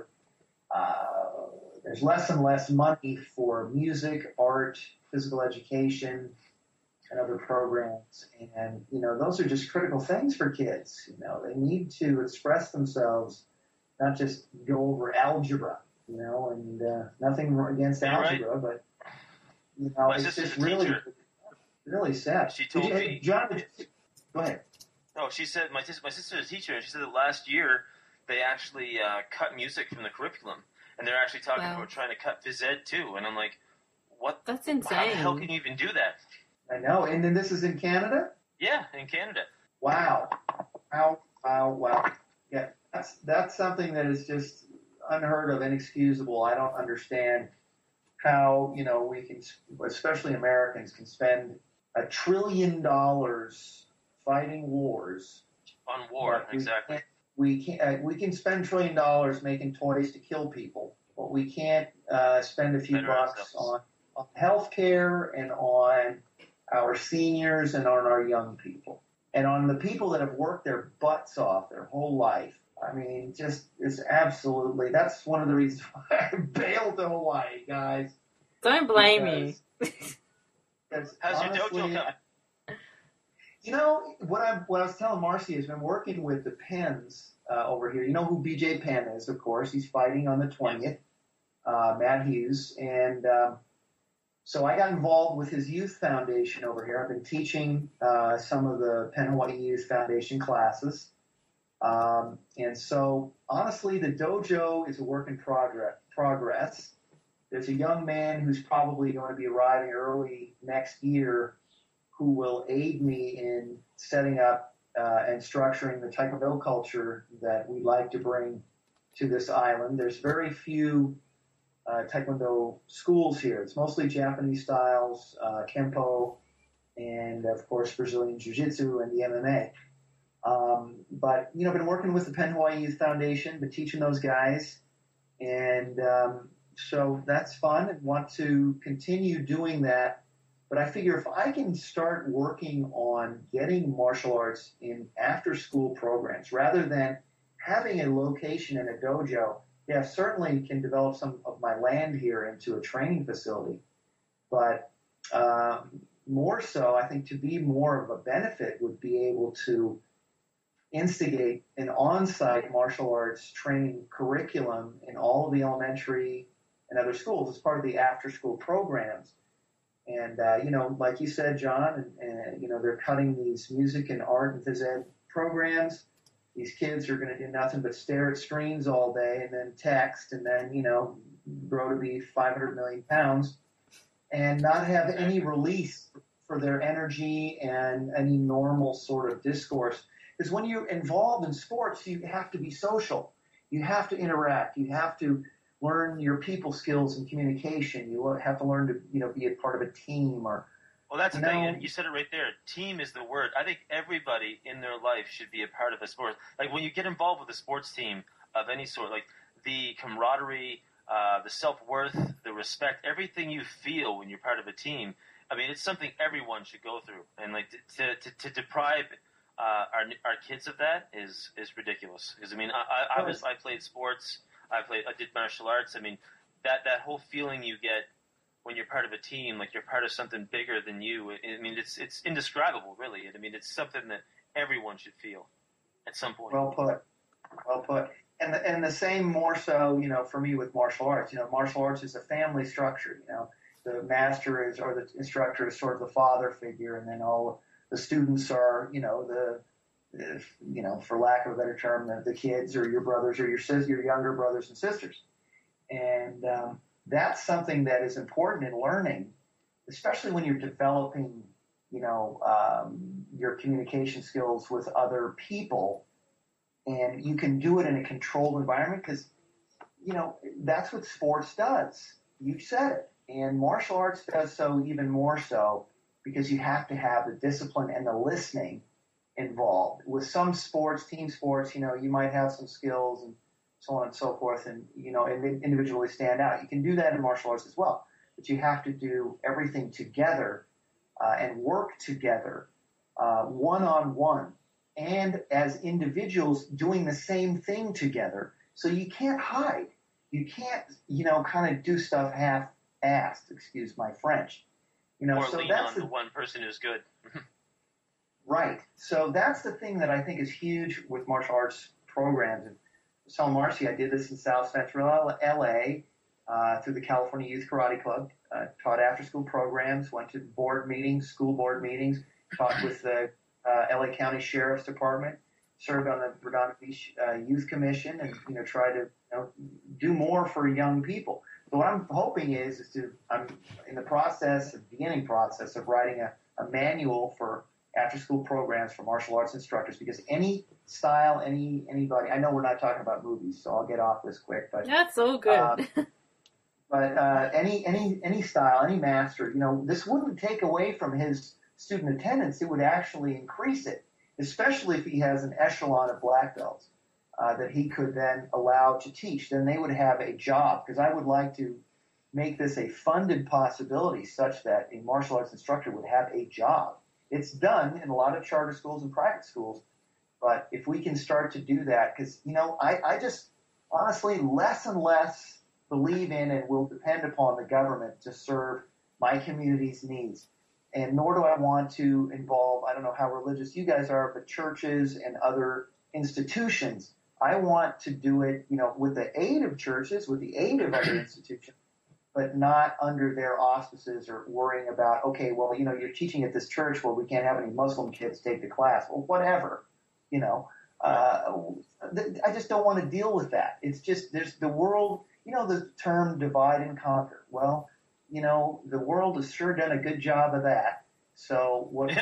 there's less and less money for music, art, physical education, and other programs. And, those are just critical things for kids. They need to express themselves, not just go over algebra, and nothing against algebra, right. But, my it's sister's just a really, teacher. really sad. She told me. John, go ahead. No, she said, my sister's a teacher, and she said that last year they actually cut music from the curriculum. And they're actually talking about trying to cut phys ed too. And I'm like, what? That's insane. How the hell can you even do that? I know. And then this is in Canada? Yeah, in Canada. Wow. Yeah, that's something that is just unheard of, inexcusable. I don't understand how, we can, especially Americans, can spend $1 trillion fighting wars. On war, exactly. We can spend $1 trillion making toys to kill people, but we can't spend a few bucks on healthcare and on our seniors and on our young people and on the people that have worked their butts off their whole life. I mean, just it's that's one of the reasons why I bailed to Hawaii, guys. Don't blame me. How's your dojo coming? What I was telling Marcy is been working with the Penns over here. You know who BJ Penn is, of course. He's fighting on the 20th, Matt Hughes. And so I got involved with his youth foundation over here. I've been teaching some of the Penn Hawaii Youth Foundation classes. And so, honestly, the dojo is a work in progress. There's a young man who's probably going to be arriving early next year who will aid me in setting up and structuring the Taekwondo culture that we'd like to bring to this island. There's very few Taekwondo schools here. It's mostly Japanese styles, Kempo, and, of course, Brazilian Jiu-Jitsu and the MMA. But, been working with the Penn Hawaii Youth Foundation, been teaching those guys, and so that's fun and want to continue doing that. But I figure if I can start working on getting martial arts in after-school programs rather than having a location in a dojo, yeah, certainly can develop some of my land here into a training facility. But more so, I think to be more of a benefit would be able to instigate an on-site martial arts training curriculum in all of the elementary and other schools as part of the after-school programs. And, like you said, John, and they're cutting these music and art and phys ed programs. These kids are going to do nothing but stare at screens all day and then text and then, grow to be 500 million pounds and not have any release for their energy and any normal sort of discourse. Because when you're involved in sports, you have to be social. You have to interact. You have to learn your people skills and communication. You have to learn to, be a part of a team or. Well, that's the thing, and you said it right there. Team is the word. I think everybody in their life should be a part of a sport. Like when you get involved with a sports team of any sort, like the camaraderie, the self-worth, the respect, everything you feel when you're part of a team. I mean, it's something everyone should go through, and like to deprive our kids of that is ridiculous. Because I mean, I played sports. I did martial arts. I mean, that whole feeling you get when you're part of a team, like you're part of something bigger than you. I mean, it's indescribable, really. I mean, it's something that everyone should feel at some point. Well put. and the same more so, for me with martial arts. Martial arts is a family structure. The master is, or the instructor is sort of the father figure, and then all the students are, for lack of a better term, the kids or your brothers or your younger brothers and sisters. And that's something that is important in learning, especially when you're developing, your communication skills with other people. And you can do it in a controlled environment because, that's what sports does. You said it. And martial arts does so even more so because you have to have the discipline and the listening involved. With some sports, team sports, you might have some skills and so on and so forth and, and individually stand out. You can do that in martial arts as well. But you have to do everything together and work together one-on-one and as individuals doing the same thing together. So you can't hide. You can't, kind of do stuff half-assed, excuse my French. Or so lean that's on the one person who's good. Right. So that's the thing that I think is huge with martial arts programs. And Sal Marcy, I did this in South Central LA through the California Youth Karate Club, taught after-school programs, went to board meetings, school board meetings, talked with the LA County Sheriff's Department, served on the Redondo Beach Youth Commission, and tried to do more for young people. So what I'm hoping is I'm in the beginning process of writing a manual for after-school programs for martial arts instructors, because any style, anybody, I know we're not talking about movies, so I'll get off this quick, but That's all good. But any style, any master, this wouldn't take away from his student attendance. It would actually increase it, especially if he has an echelon of black belts that he could then allow to teach. Then they would have a job, because I would like to make this a funded possibility such that a martial arts instructor would have a job. It's done in a lot of charter schools and private schools, but if we can start to do that, because, I just honestly less and less believe in and will depend upon the government to serve my community's needs. And nor do I want to involve, I don't know how religious you guys are, but churches and other institutions. I want to do it, with the aid of churches, with the aid of other institutions, but not under their auspices or worrying about, okay, well, you're teaching at this church, well, we can't have any Muslim kids take the class. Well, whatever, I just don't want to deal with that. It's just, there's the world, the term divide and conquer. Well, the world has sure done a good job of that. So what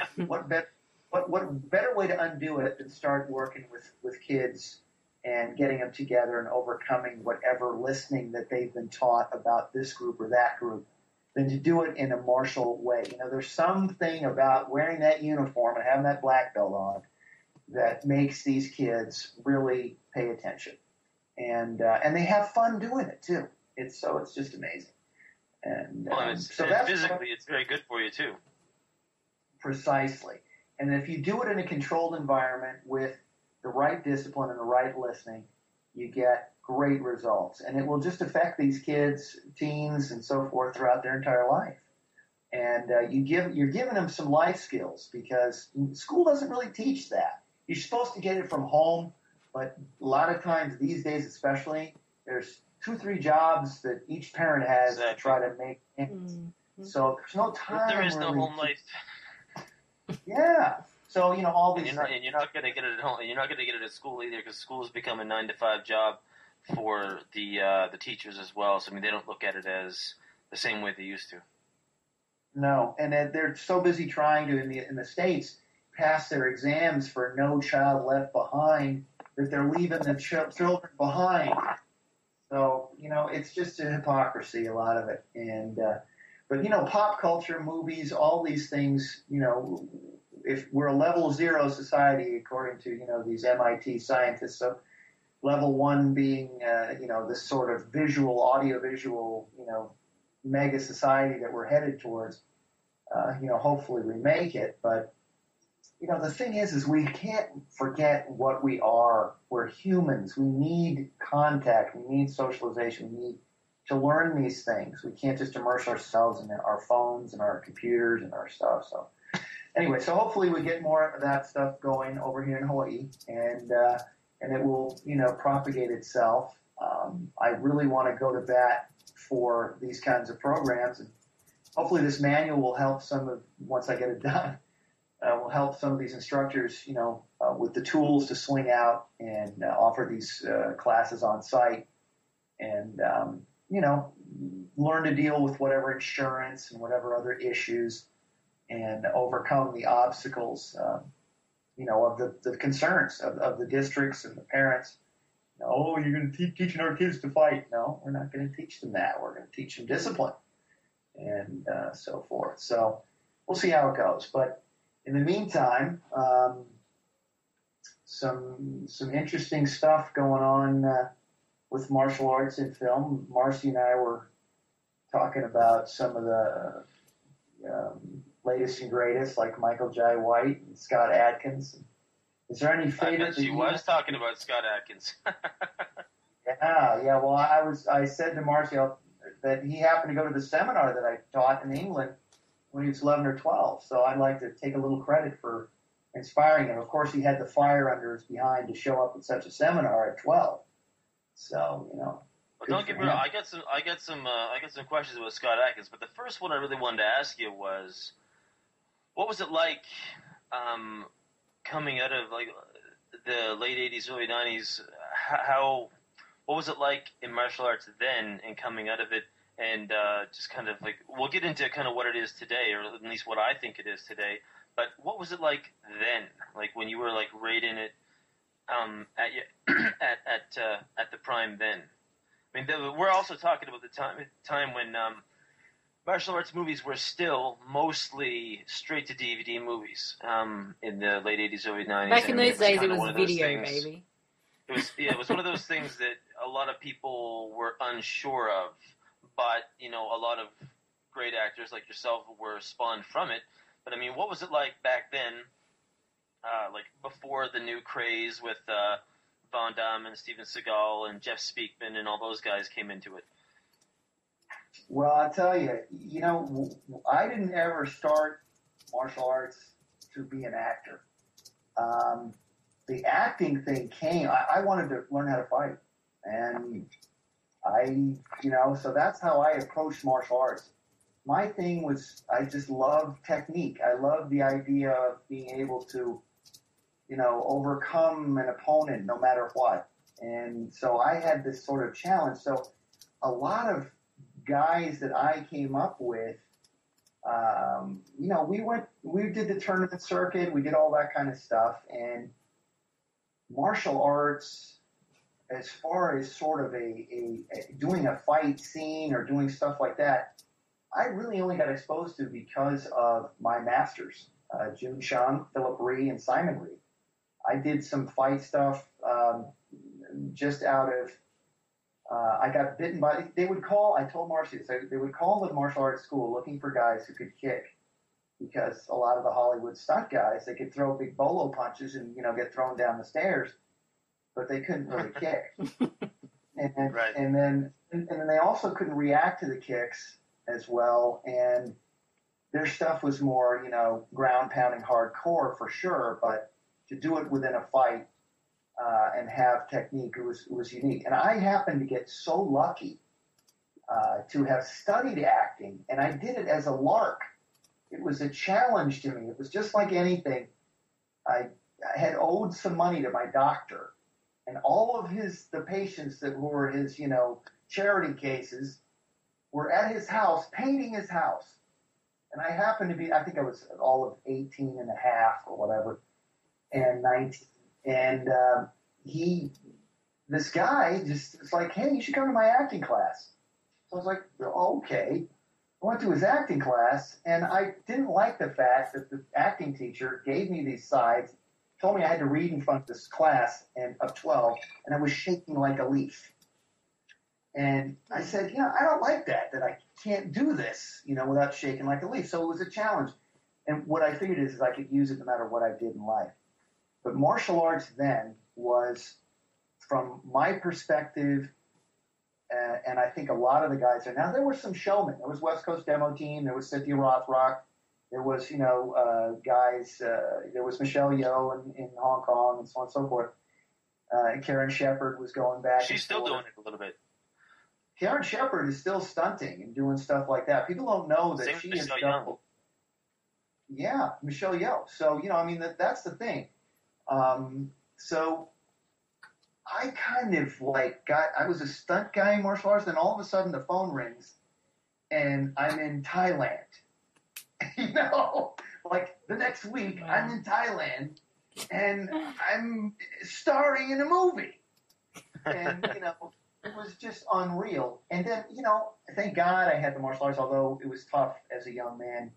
better way to undo it than start working with kids and getting them together and overcoming whatever listening that they've been taught about this group or that group, than to do it in a martial way. There's something about wearing that uniform and having that black belt on that makes these kids really pay attention. And they have fun doing it too. It's just amazing. And physically, it's very good for you too. Precisely. And if you do it in a controlled environment with the right discipline and the right listening, you get great results. And it will just affect these kids, teens, and so forth throughout their entire life. And you're giving them some life skills, because school doesn't really teach that. You're supposed to get it from home, but a lot of times these days especially, there's 2-3 jobs that each parent has to try to make ends. Mm-hmm. So there's no time. There is no home life. Yeah. So all these. And you're not going to get it at home. You're not going to get it at school either, because school has become a 9-to-5 job for the teachers as well. So they don't look at it as the same way they used to. No, and they're so busy trying to in the States pass their exams for No Child Left Behind that they're leaving the children behind. So, it's just a hypocrisy, a lot of it. And, but, pop culture, movies, all these things, if we're a level 0 society, according to, these MIT scientists, so level 1 being, this sort of audiovisual, mega society that we're headed towards, hopefully we make it. But, the thing is we can't forget what we are. We're humans. We need contact. We need socialization. We need to learn these things. We can't just immerse ourselves in our phones and our computers and our stuff. So anyway, so hopefully we get more of that stuff going over here in Hawaii. And and it will, propagate itself. I really want to go to bat for these kinds of programs, and hopefully this manual will help once I get it done, will help some of these instructors, with the tools to swing out and offer these classes on site, and learn to deal with whatever insurance and whatever other issues, and overcome the obstacles, of the concerns of the districts and the parents. Oh, you're going to teaching our kids to fight. No, we're not going to teach them that. We're going to teach them discipline and so forth. So we'll see how it goes. But in the meantime, some interesting stuff going on with martial arts in film. Marcy and I were talking about some of the latest and greatest, like Michael Jai White and Scott Adkins. Is there any favorite? I bet she was talking about Scott Adkins. Yeah. Well, I said to Marcy that he happened to go to the seminar that I taught in England when he was 11 or 12. So I'd like to take a little credit for inspiring him. Of course, he had the fire under his behind to show up at such a seminar at 12. So Well, don't get me wrong. I got some questions about Scott Adkins, but the first one I really wanted to ask you was, what was it like coming out of like the late 80s, early 90s? What was it like in martial arts then and coming out of it? And just kind of like, we'll get into kind of what it is today, or at least what I think it is today. But what was it like then? Like when you were like right in it at the prime then? I mean, we're also talking about the time when martial arts movies were still mostly straight-to-DVD movies in the late 80s, early 90s. Back in those days, it was video, baby. It was one of those things that a lot of people were unsure of, but, a lot of great actors like yourself were spawned from it. But, I mean, what was it like back then, like before the new craze with Von Damme and Steven Seagal and Jeff Speakman and all those guys came into it? Well, I'll tell you, I didn't ever start martial arts to be an actor. The acting thing came, I wanted to learn how to fight. And so that's how I approached martial arts. My thing was, I just loved technique. I loved the idea of being able to, overcome an opponent no matter what. And so I had this sort of challenge. So a lot of guys that I came up with, we did the tournament circuit, we did all that kind of stuff, and martial arts, as far as sort of a doing a fight scene or doing stuff like that, I really only got exposed to because of my masters, Jun Chung, Philip Rhee, and Simon Rhee. I did some fight stuff just out of I got bitten by, I told Marcy, they would call the martial arts school looking for guys who could kick, because a lot of the Hollywood stunt guys, they could throw big bolo punches and, get thrown down the stairs, but they couldn't really kick. Right. And then they also couldn't react to the kicks as well. And their stuff was more, ground pounding hardcore for sure, but to do it within a fight, and have technique, it was unique. And I happened to get so lucky to have studied acting, and I did it as a lark. It was a challenge to me. It was just like anything. I had owed some money to my doctor, and all of the patients that were his, charity cases were at his house, painting his house. And I happened to be, I think I was all of 18 and a half or whatever, and 19. And this guy just was like, hey, you should come to my acting class. So I was like, okay. I went to his acting class, and I didn't like the fact that the acting teacher gave me these sides, told me I had to read in front of this class of 12, and I was shaking like a leaf. And I said, I don't like that I can't do this, without shaking like a leaf. So it was a challenge. And what I figured is I could use it no matter what I did in life. But martial arts then was, from my perspective, and I think a lot of the guys are now, there were some showmen. There was West Coast Demo Team. There was Cynthia Rothrock. There was, guys, there was Michelle Yeoh in Hong Kong and so on and so forth. Karen Shepard was going back. She's still doing it a little bit. Karen Shepard is still stunting and doing stuff like that. People don't know that she is double. Yeah, Michelle Yeoh. So, I mean, that's the thing. So I kind of I was a stunt guy in martial arts, then all of a sudden the phone rings and I'm in Thailand. The next week I'm in Thailand and I'm starring in a movie. And, it was just unreal. And then, thank God I had the martial arts, although it was tough as a young man,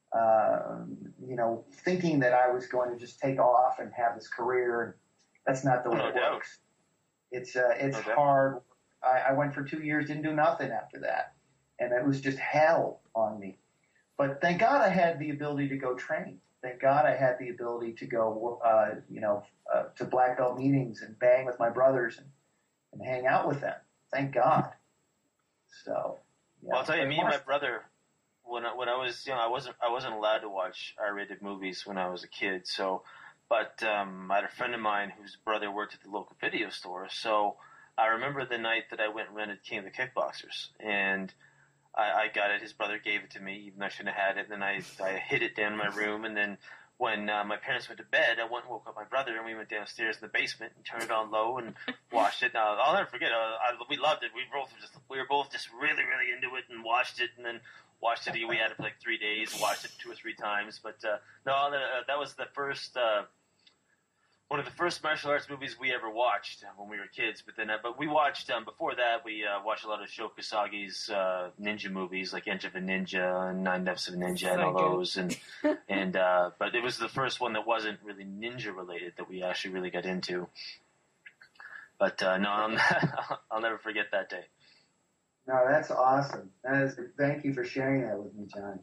thinking that I was going to just take off and have this career. That's not the way it works. It's hard. I went for 2 years, didn't do nothing after that. And it was just hell on me. But thank God I had the ability to go train. Thank God I had the ability to go, to black belt meetings and bang with my brothers and hang out with them. Thank God. So, yeah. Well, I'll tell you, me and my brother, when I was young, I wasn't allowed to watch R-rated movies when I was a kid. So, but I had a friend of mine whose brother worked at the local video store. So I remember the night that I went and rented King of the Kickboxers, and I got it. His brother gave it to me, even though I shouldn't have had it. And then I hid it down in my room, and then when my parents went to bed, I went and woke up my brother, and we went downstairs in the basement and turned it on low and watched it. Now, I'll never forget. We loved it. We were both just really, really into it and watched it, and then watched it. We had it for like 3 days, watched it 2 or 3 times. But that was the first. One of the first martial arts movies we ever watched when we were kids. But we watched before that. We watched a lot of Sho Kusagi's ninja movies, like Enter the Ninja and Nine Deaths of a Ninja and all those. But it was the first one that wasn't really ninja related that we actually really got into. But no, I'll nenever forget that day. No, that's awesome. Thank you for sharing that with me, John.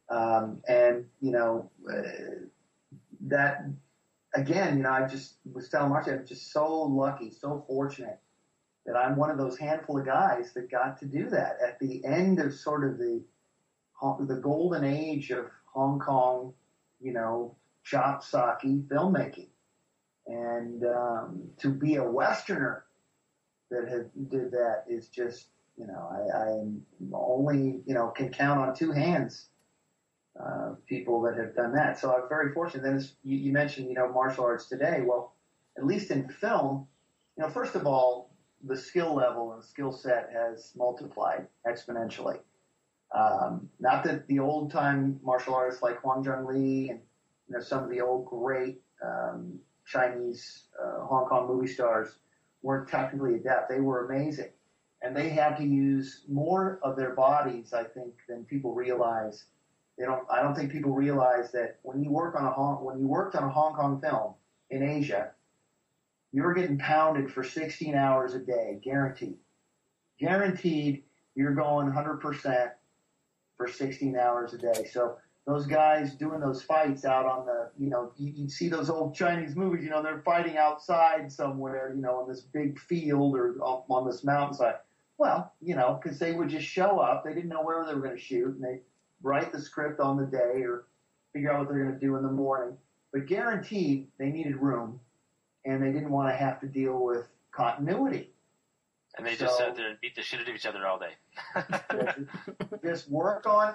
That. Again, I just was telling Marcia, I'm just so lucky, so fortunate that I'm one of those handful of guys that got to do that at the end of sort of the golden age of Hong Kong, chop sake filmmaking. And to be a Westerner that did that is just, I only, can count on 2 hands. People that have done that. So I'm very fortunate. Then you mentioned, martial arts today. Well, at least in film, first of all, the skill level and skill set has multiplied exponentially. Not that the old time martial artists like Huang Zhongli and some of the old great Chinese Hong Kong movie stars weren't technically adept. They were amazing, and they had to use more of their bodies, I think, than people realize. I don't think people realize that when you worked on a Hong Kong film in Asia, you were getting pounded for 16 hours a day, guaranteed. Guaranteed, you're going 100% for 16 hours a day. So those guys doing those fights out on the, you'd see those old Chinese movies, they're fighting outside somewhere, on this big field or on this mountainside. Well, because they would just show up. They didn't know where they were going to shoot, and they write the script on the day or figure out what they're going to do in the morning. But guaranteed, they needed room, and they didn't want to have to deal with continuity. And they just sat there and beat the shit out of each other all day. Just work on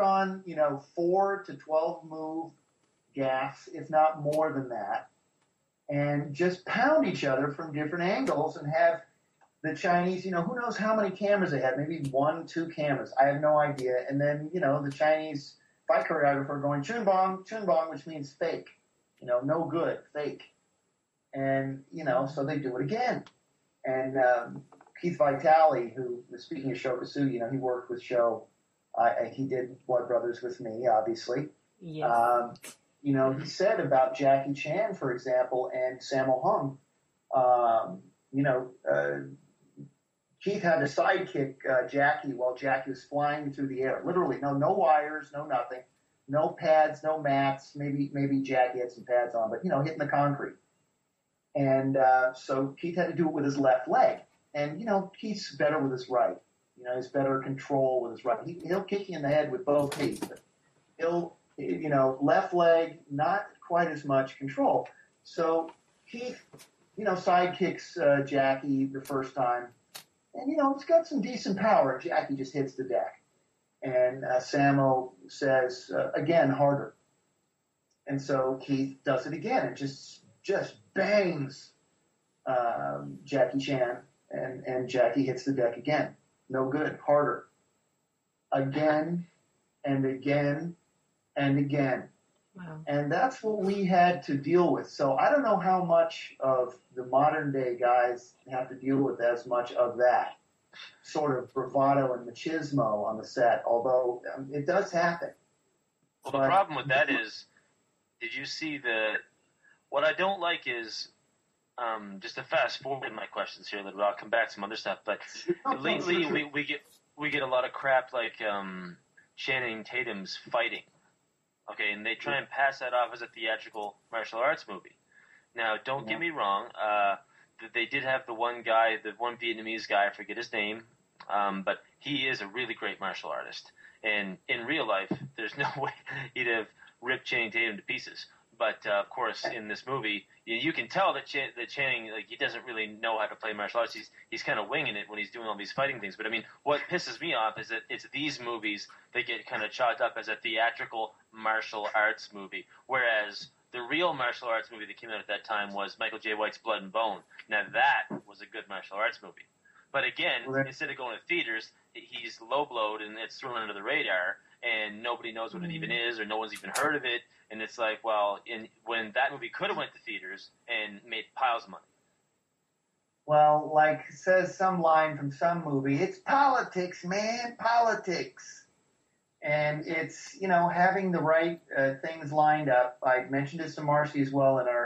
4 to 12 move gaffes, if not more than that, and just pound each other from different angles and have the Chinese, who knows how many cameras they had, maybe 1, 2 cameras. I have no idea. And then, the Chinese fight choreographer going chun bong, which means fake, no good, fake. And, so they do it again. And Keith Vitale, who was speaking of Sho Kosugi, he worked with Sho. He did Blood Brothers with me, obviously. Yes. He said about Jackie Chan, for example, and Sammo Hung, Keith had to sidekick Jackie while Jackie was flying through the air. Literally, no wires, no nothing, no pads, no mats. Maybe Jackie had some pads on, but hitting the concrete. And so Keith had to do it with his left leg. And Keith's better with his right. He's better control with his right. He'll kick you in the head with both feet, but he'll left leg, not quite as much control. So Keith sidekicks Jackie the first time. And, it's got some decent power. Jackie just hits the deck. And Sammo says, again, harder. And so Keith does it again and just bangs Jackie Chan. And Jackie hits the deck again. No good. Harder. Again and again and again. Wow. And that's what we had to deal with. So I don't know how much of the modern day guys have to deal with as much of that sort of bravado and machismo on the set, although it does happen. Well, the problem with that is, did you see what I don't like is, just to fast forward my questions here a little bit, I'll come back to some other stuff, but lately we get a lot of crap like Channing Tatum's fighting. Okay, and they try and pass that off as a theatrical martial arts movie. Now, don't get me wrong. They did have the one Vietnamese guy, I forget his name, but he is a really great martial artist. And in real life, there's no way he'd have ripped Channing Tatum to pieces. But, of course, in this movie, you can tell that Channing, he doesn't really know how to play martial arts. He's kind of winging it when he's doing all these fighting things. But, I mean, what pisses me off is that it's these movies that get kind of chalked up as a theatrical martial arts movie, whereas the real martial arts movie that came out at that time was Michael J. White's Blood and Bone. Now, that was a good martial arts movie. But, again, instead of going to theaters, he's low-blowed and it's thrown under the radar, and nobody knows what it even is, or no one's even heard of it. And it's like, well, when that movie could have went to theaters and made piles of money. Well, like says some line from some movie, it's politics, man, politics. And it's, having the right things lined up. I mentioned this to Marcy as well in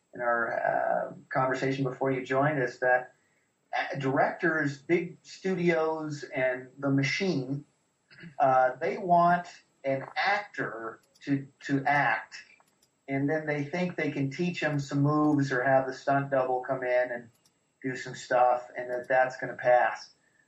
our conversation before you joined us, that directors, big studios, and the machine, they want an actor to act, and then they think they can teach them some moves or have the stunt double come in and do some stuff, and that's going to pass.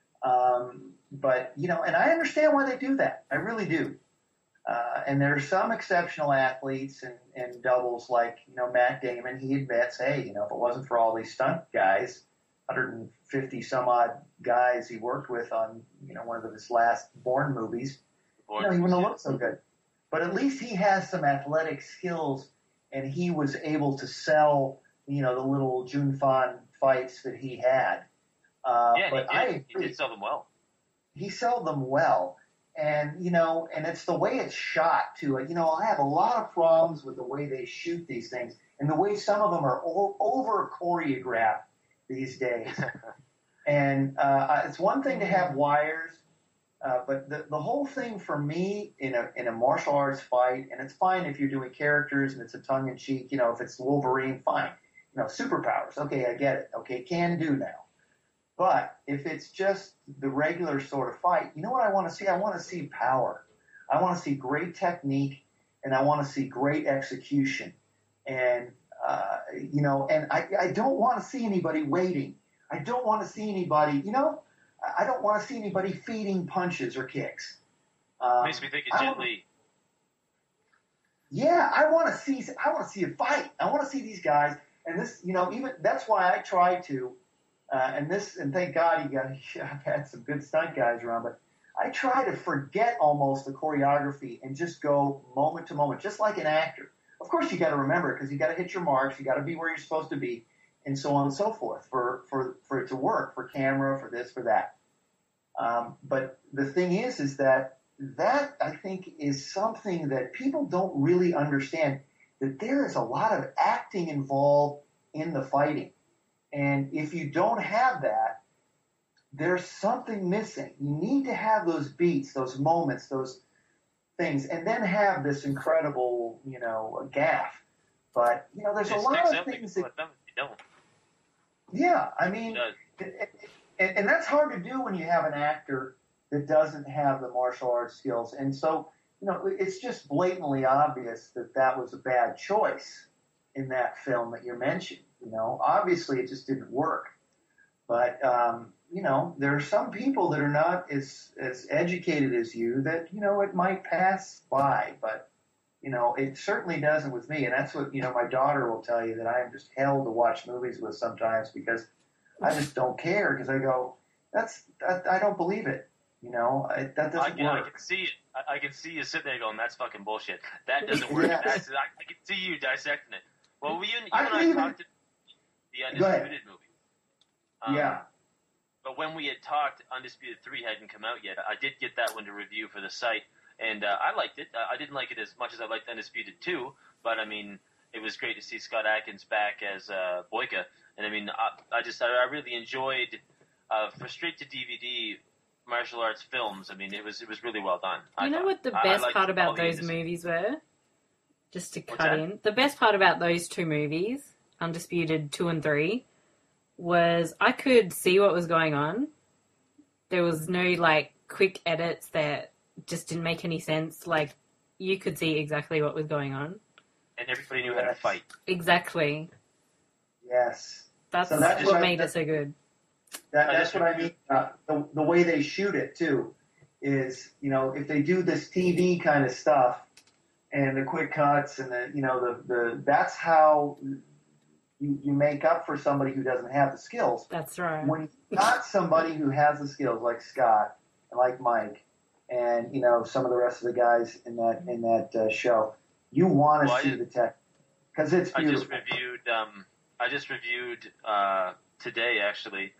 But, and I understand why they do that. I really do. And there are some exceptional athletes and doubles like, Matt Damon. He admits, hey, if it wasn't for all these stunt guys, 150 some odd guys he worked with on, one of his last Bourne movies, he wouldn't have looked so good. But at least he has some athletic skills, and he was able to sell, the little Jun Fan fights that he had. But he did sell them well. He sold them well. And, and it's the way it's shot, too. I have a lot of problems with the way they shoot these things and the way some of them are over-choreographed these days. And it's one thing to have wires, but the whole thing for me in a martial arts fight, and it's fine if you're doing characters and it's a tongue-in-cheek, if it's Wolverine, fine. Superpowers, okay, I get it. Okay, can do now. But if it's just the regular sort of fight, you know what I want to see? I want to see power. I want to see great technique, and I want to see great execution. And, and I don't want to see anybody waiting. I don't want to see anybody, I don't want to see anybody feeding punches or kicks. Makes me think of Jet Li. Yeah, I want to see a fight. I want to see these guys. And this, even that's why I try to, and thank God I've had some good stunt guys around, but I try to forget almost the choreography and just go moment to moment, just like an actor. Of course, you got to remember it because you got to hit your marks, you got to be where you're supposed to be, and so on and so forth for it to work, for camera, for this, for that. But the thing is that I think is something that people don't really understand, that there is a lot of acting involved in the fighting. And if you don't have that, there's something missing. You need to have those beats, those moments, those things, and then have this incredible, gaff. But, there's a lot of things that you don't. Yeah, I mean, and that's hard to do when you have an actor that doesn't have the martial arts skills. And so, it's just blatantly obvious that was a bad choice in that film that you mentioned. Obviously it just didn't work. But, there are some people that are not as educated as you that, it might pass by. But, You know, it certainly doesn't with me, and that's what, you know, my daughter will tell you that I am just hell to watch movies with sometimes because I just don't care because I go, I don't believe it. You know, that doesn't work. I can see it. I can see you sitting there going, "That's fucking bullshit. That doesn't work." Yes. I can see you dissecting it. Well, you and I I talked to the Undisputed movie. Yeah. But when we had talked, Undisputed 3 hadn't come out yet. I did get that one to review for the site, and I liked it. I didn't like it as much as I liked Undisputed 2, but I mean, it was great to see Scott Adkins back as Boyka. And I mean, I really enjoyed for straight to DVD martial arts films. I mean, it was really well done. You know what the best part about those movies were? Just to cut in, the best part about those two movies, Undisputed 2 and 3, was I could see what was going on. There was no, like, quick edits that just didn't make any sense. Like, you could see exactly what was going on. And everybody knew how to fight. Exactly. Yes. That's what made it so good. That's what I mean. The way they shoot it, too, is, you know, if they do this TV kind of stuff and the quick cuts and that's how you make up for somebody who doesn't have the skills. That's right. When you got somebody who has the skills, like Scott and like Mike, and you know some of the rest of the guys in that show, you want to see the tech because it's beautiful. I just reviewed today actually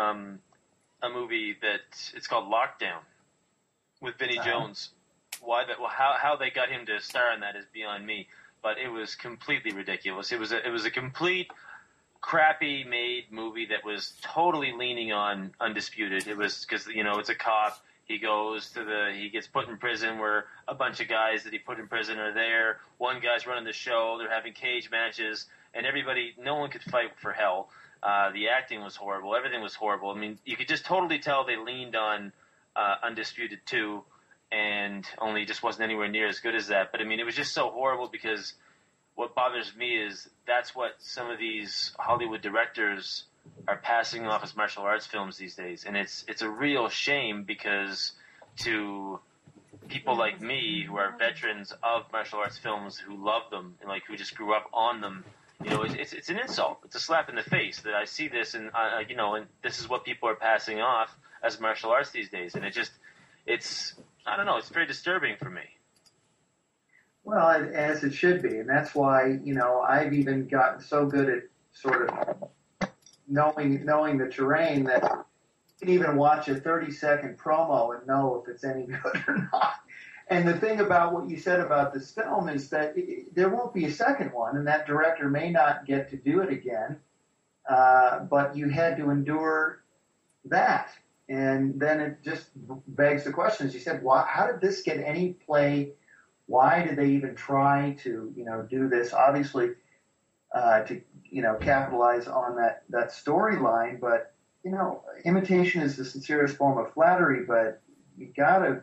a movie that it's called Lockdown with Vinnie Jones. How they got him to star in that is beyond me. But it was completely ridiculous. It was a complete crappy made movie that was totally leaning on Undisputed. It was because, you know, it's a cop. He gets put in prison where a bunch of guys that he put in prison are there. One guy's running the show. They're having cage matches, and no one could fight for hell. The acting was horrible. Everything was horrible. I mean, you could just totally tell they leaned on Undisputed 2. And only just wasn't anywhere near as good as that. But I mean, it was just so horrible because what bothers me is that's what some of these Hollywood directors are passing off as martial arts films these days. And it's a real shame because to people like me who are veterans of martial arts films who love them and like who just grew up on them, you know, it's an insult. It's a slap in the face that I see this and and this is what people are passing off as martial arts these days. And I don't know. It's very disturbing for me. Well, as it should be, and that's why I've even gotten so good at sort of knowing the terrain that you can even watch a 30-second promo and know if it's any good or not. And the thing about what you said about this film is that there won't be a second one, and that director may not get to do it again. But you had to endure that. And then it just begs the question, as you said, how did this get any play? Why did they even try to, do this? Obviously, to, capitalize on that storyline. But, imitation is the sincerest form of flattery. But you gotta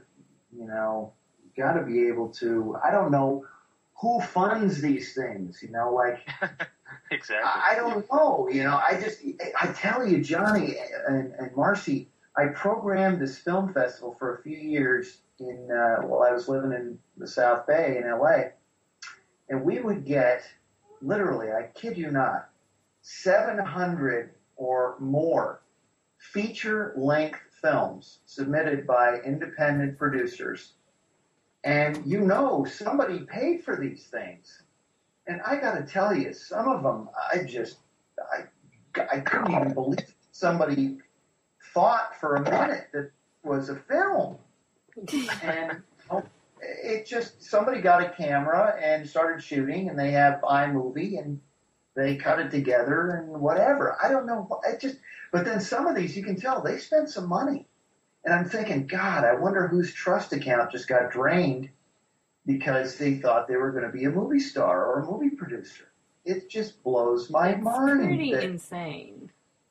be able to. I don't know who funds these things. Exactly. I don't know. I tell you, Johnny and Marcy. I programmed this film festival for a few years while I was living in the South Bay in LA, and we would get, literally, I kid you not, 700 or more feature-length films submitted by independent producers, and somebody paid for these things, and I got to tell you, some of them, I couldn't even believe somebody thought for a minute that was a film. And it just, somebody got a camera and started shooting, and they have iMovie, and they cut it together and whatever. I don't know. But then some of these, you can tell they spent some money. And I'm thinking, God, I wonder whose trust account just got drained because they thought they were going to be a movie star or a movie producer. It just blows my mind. It's pretty insane.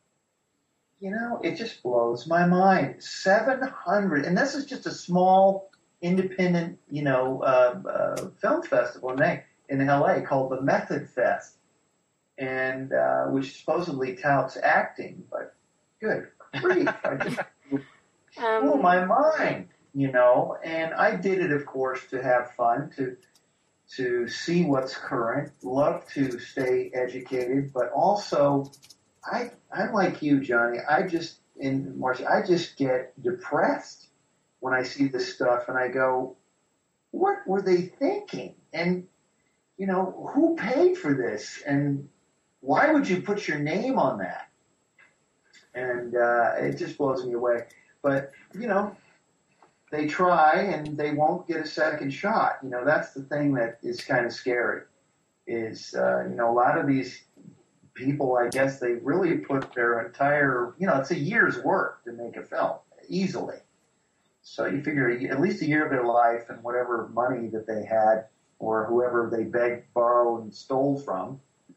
It just blows my mind. 700, and this is just a small, independent, film festival in LA called the Method Fest, and which supposedly touts acting, but good grief, I just blew my mind, And I did it, of course, to have fun, to to see what's current, love to stay educated, but also I'm like you, Johnny. I just get depressed when I see this stuff, and I go, what were they thinking? And who paid for this? And why would you put your name on that? And it just blows me away. But they try and they won't get a second shot. That's the thing that is kind of scary. Is a lot of these people, I guess they really put their entire, it's a year's work to make a film, easily. So you figure at least a year of their life and whatever money that they had or whoever they begged, borrowed, and stole from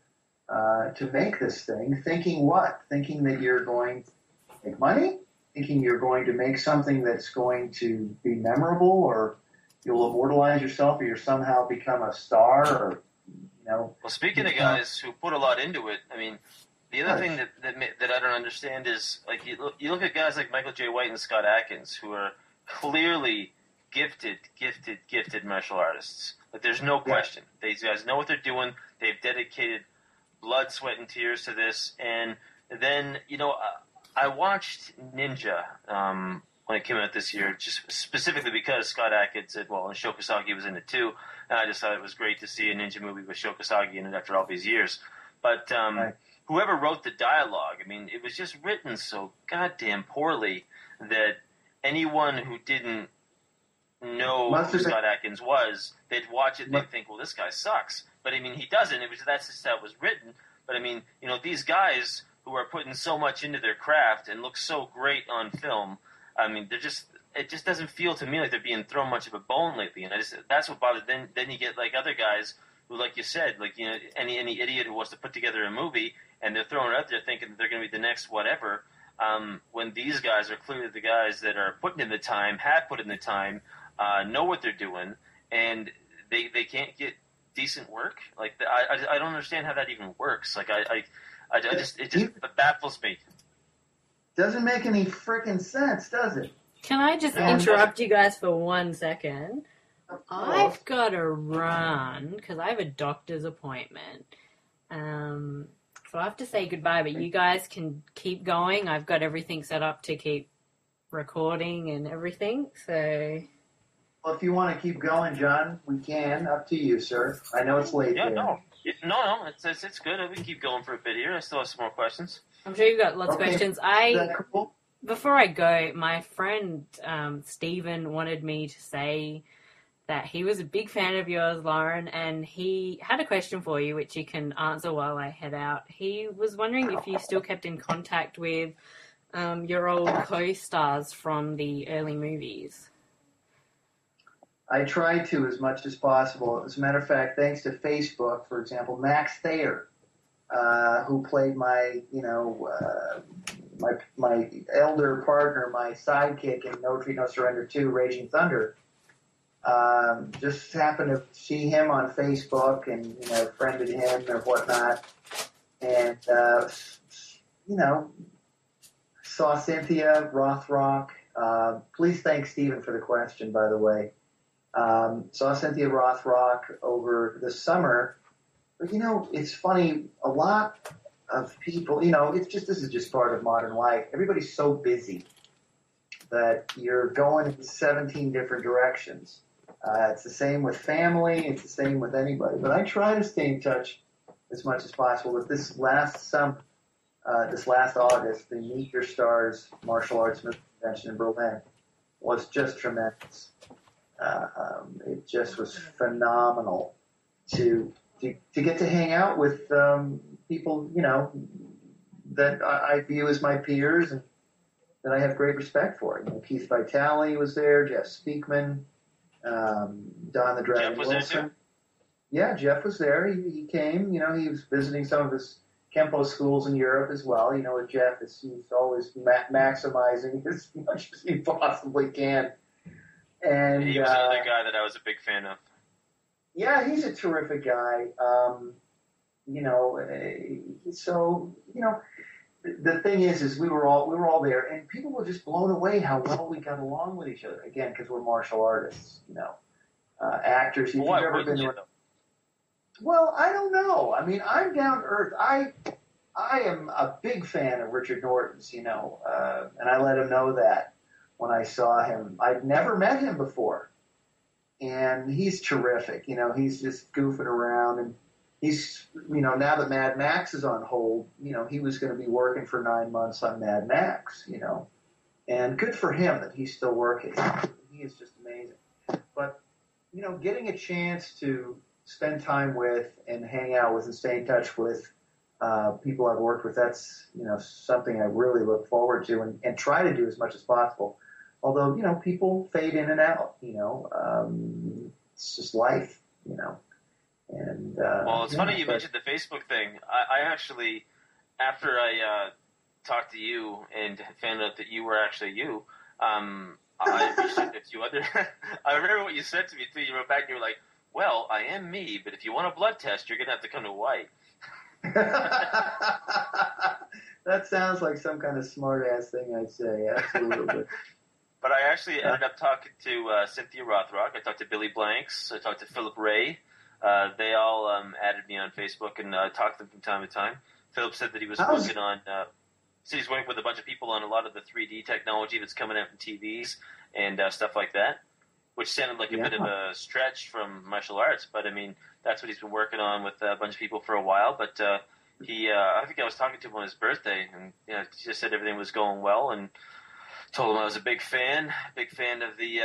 to make this thing, thinking what? Thinking that you're going to make money? Thinking you're going to make something that's going to be memorable, or you'll immortalize yourself, or you'll somehow become a star, or Well, speaking of guys who put a lot into it, I mean, the other thing that I don't understand is, like, you look at guys like Michael J. White and Scott Adkins, who are clearly gifted martial artists. Like, there's no question. These guys know what they're doing. They've dedicated blood, sweat, and tears to this. And then, I watched Ninja when it came out this year, just specifically because Scott Adkins said, well, and Sho Kosugi was in it too. And I just thought it was great to see a ninja movie with Sho Kosugi in it after all these years. But whoever wrote the dialogue, I mean, it was just written so goddamn poorly that anyone who didn't know who Scott Adkins was, they'd watch it and they'd think, well, this guy sucks. But, I mean, he doesn't. That's just how it was written. But, I mean, these guys who are putting so much into their craft and look so great on film, I mean, it just doesn't feel to me like they're being thrown much of a bone lately. And that's what bothers. Then you get, like, other guys who, like you said, like, any idiot who wants to put together a movie and they're throwing it out there thinking that they're going to be the next whatever, when these guys are clearly the guys that are putting in the time, have put in the time, know what they're doing, and they can't get decent work. Like, I don't understand how that even works. Like, it just baffles me. Doesn't make any freaking sense, does it? Can I just interrupt you guys for 1 second? I've got to run because I have a doctor's appointment. So I have to say goodbye, but you guys can keep going. I've got everything set up to keep recording and everything, so... Well, if you want to keep going, John, we can. Up to you, sir. I know it's late. Yeah, no, it's good. We can keep going for a bit here. I still have some more questions. I'm sure you've got lots of questions. Cool? Before I go, my friend Stephen wanted me to say that he was a big fan of yours, Lauren, and he had a question for you, which you can answer while I head out. He was wondering if you still kept in contact with your old co-stars from the early movies. I try to as much as possible. As a matter of fact, thanks to Facebook, for example, Max Thayer, who played my elder partner, my sidekick in No Retreat, No Surrender 2, Raging Thunder, just happened to see him on Facebook and, friended him or whatnot. And, saw Cynthia Rothrock. Please thank Stephen for the question, by the way. Saw Cynthia Rothrock over the summer. But, it's funny, a lot of people, this is just part of modern life. Everybody's so busy that you're going in 17 different directions. It's the same with family. It's the same with anybody. But I try to stay in touch as much as possible. With this last summer, this last August, the Meet Your Stars Martial Arts Convention in Berlin was just tremendous. It just was phenomenal to get to hang out with people, that I view as my peers and that I have great respect for. Keith Vitale was there, Jeff Speakman, Don the Dragon Wilson. Yeah, Jeff was there. He came. He was visiting some of his Kempo schools in Europe as well. With Jeff, he's always maximizing as much as he possibly can. And he was another guy that I was a big fan of. Yeah, he's a terrific guy. The thing is we were all there, and people were just blown away how well we got along with each other. Again, because we're martial artists, actors. Why wouldn't you, though? Well, I don't know. I mean, I'm down to earth. I am a big fan of Richard Norton's, and I let him know that when I saw him. I'd never met him before, and he's terrific. He's just goofing around, and he's, now that Mad Max is on hold, he was going to be working for 9 months on Mad Max, and good for him that he's still working. He is just amazing. But, getting a chance to spend time with and hang out with and stay in touch with people I've worked with, that's, something I really look forward to and try to do as much as possible. Although, people fade in and out, it's just life, And, well, it's funny you mentioned the Facebook thing. I actually, after I talked to you and found out that you were actually you, I reached out to a few other. I remember what you said to me too. You wrote back and you were like, "Well, I am me, but if you want a blood test, you're gonna have to come to Hawaii." That sounds like some kind of smart-ass thing I'd say. Absolutely. But I actually ended up talking to Cynthia Rothrock. I talked to Billy Blanks. I talked to Philip Ray. They all added me on Facebook, and I talked to them from time to time. Philip said that he was working on. So he's working with a bunch of people on a lot of the 3D technology that's coming out from TVs and stuff like that, which sounded like a bit of a stretch from martial arts. But, I mean, that's what he's been working on with a bunch of people for a while. But I think I was talking to him on his birthday, and he just said everything was going well, and told him I was a big fan of the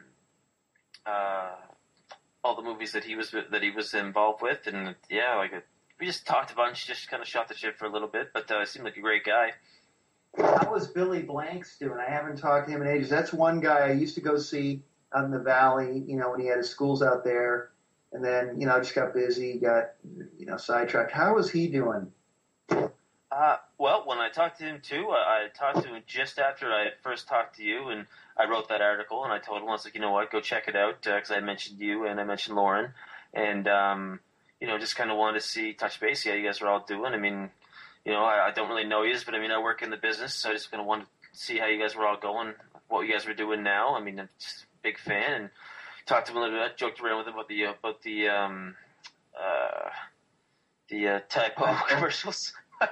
all the movies that he was involved with. And, we just talked a bunch, just kind of shot the shit for a little bit. But he seemed like a great guy. How was Billy Blanks doing? I haven't talked to him in ages. That's one guy I used to go see out in the valley, when he had his schools out there. And then, I just got busy, got, sidetracked. How was he doing? Well, when I talked to him too, I talked to him just after I first talked to you, and I wrote that article, and I told him, I was like, you know what, go check it out, because I mentioned you and I mentioned Lauren, and, just kind of wanted to touch base, see how you guys were all doing. I mean, I don't really know you, but I mean, I work in the business, so I just kind of wanted to see how you guys were all going, what you guys were doing now. I mean, I'm just a big fan, and talked to him a little bit, joked around with him about the typo commercials.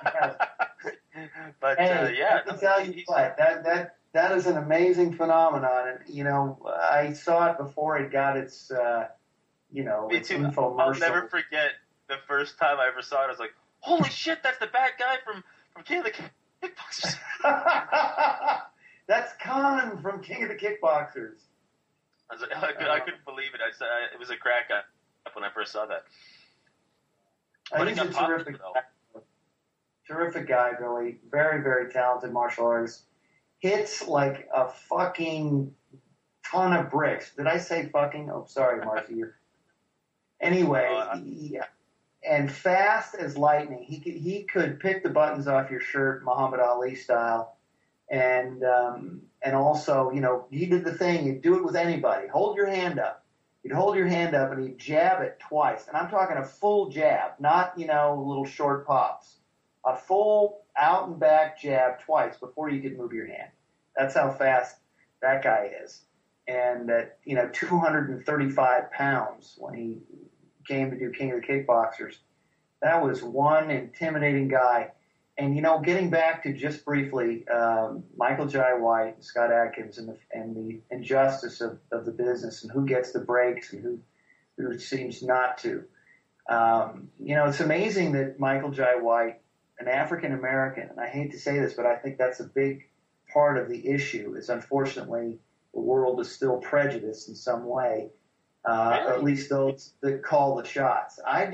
But hey, I can tell you what, that is an amazing phenomenon, and I saw it before it got its its infomercial. I'll never forget the first time I ever saw it. I was like, holy shit, that's the bad guy from King of the Kickboxers. That's Khan from King of the Kickboxers. I was like, I couldn't believe it. It was a crack up when I first saw that. He's a terrific guy, Billy. Very, very talented martial artist. Hits like a fucking ton of bricks. Did I say fucking? Oh, sorry, Marcy. Anyway, and fast as lightning. He could pick the buttons off your shirt, Muhammad Ali style, and also, he did the thing. You'd do it with anybody. Hold your hand up. You'd hold your hand up and he'd jab it twice, and I'm talking a full jab, not little short pops. A full out and back jab twice before you could move your hand. That's how fast that guy is. And at 235 pounds when he came to do King of the Kickboxers, that was one intimidating guy. And getting back to just briefly Michael Jai White, and Scott Adkins, and the injustice of the business and who gets the breaks and who seems not to. It's amazing that Michael Jai White, an African American, and I hate to say this, but I think that's a big part of the issue. Is unfortunately the world is still prejudiced in some way. Really? Or at least those that call the shots. That's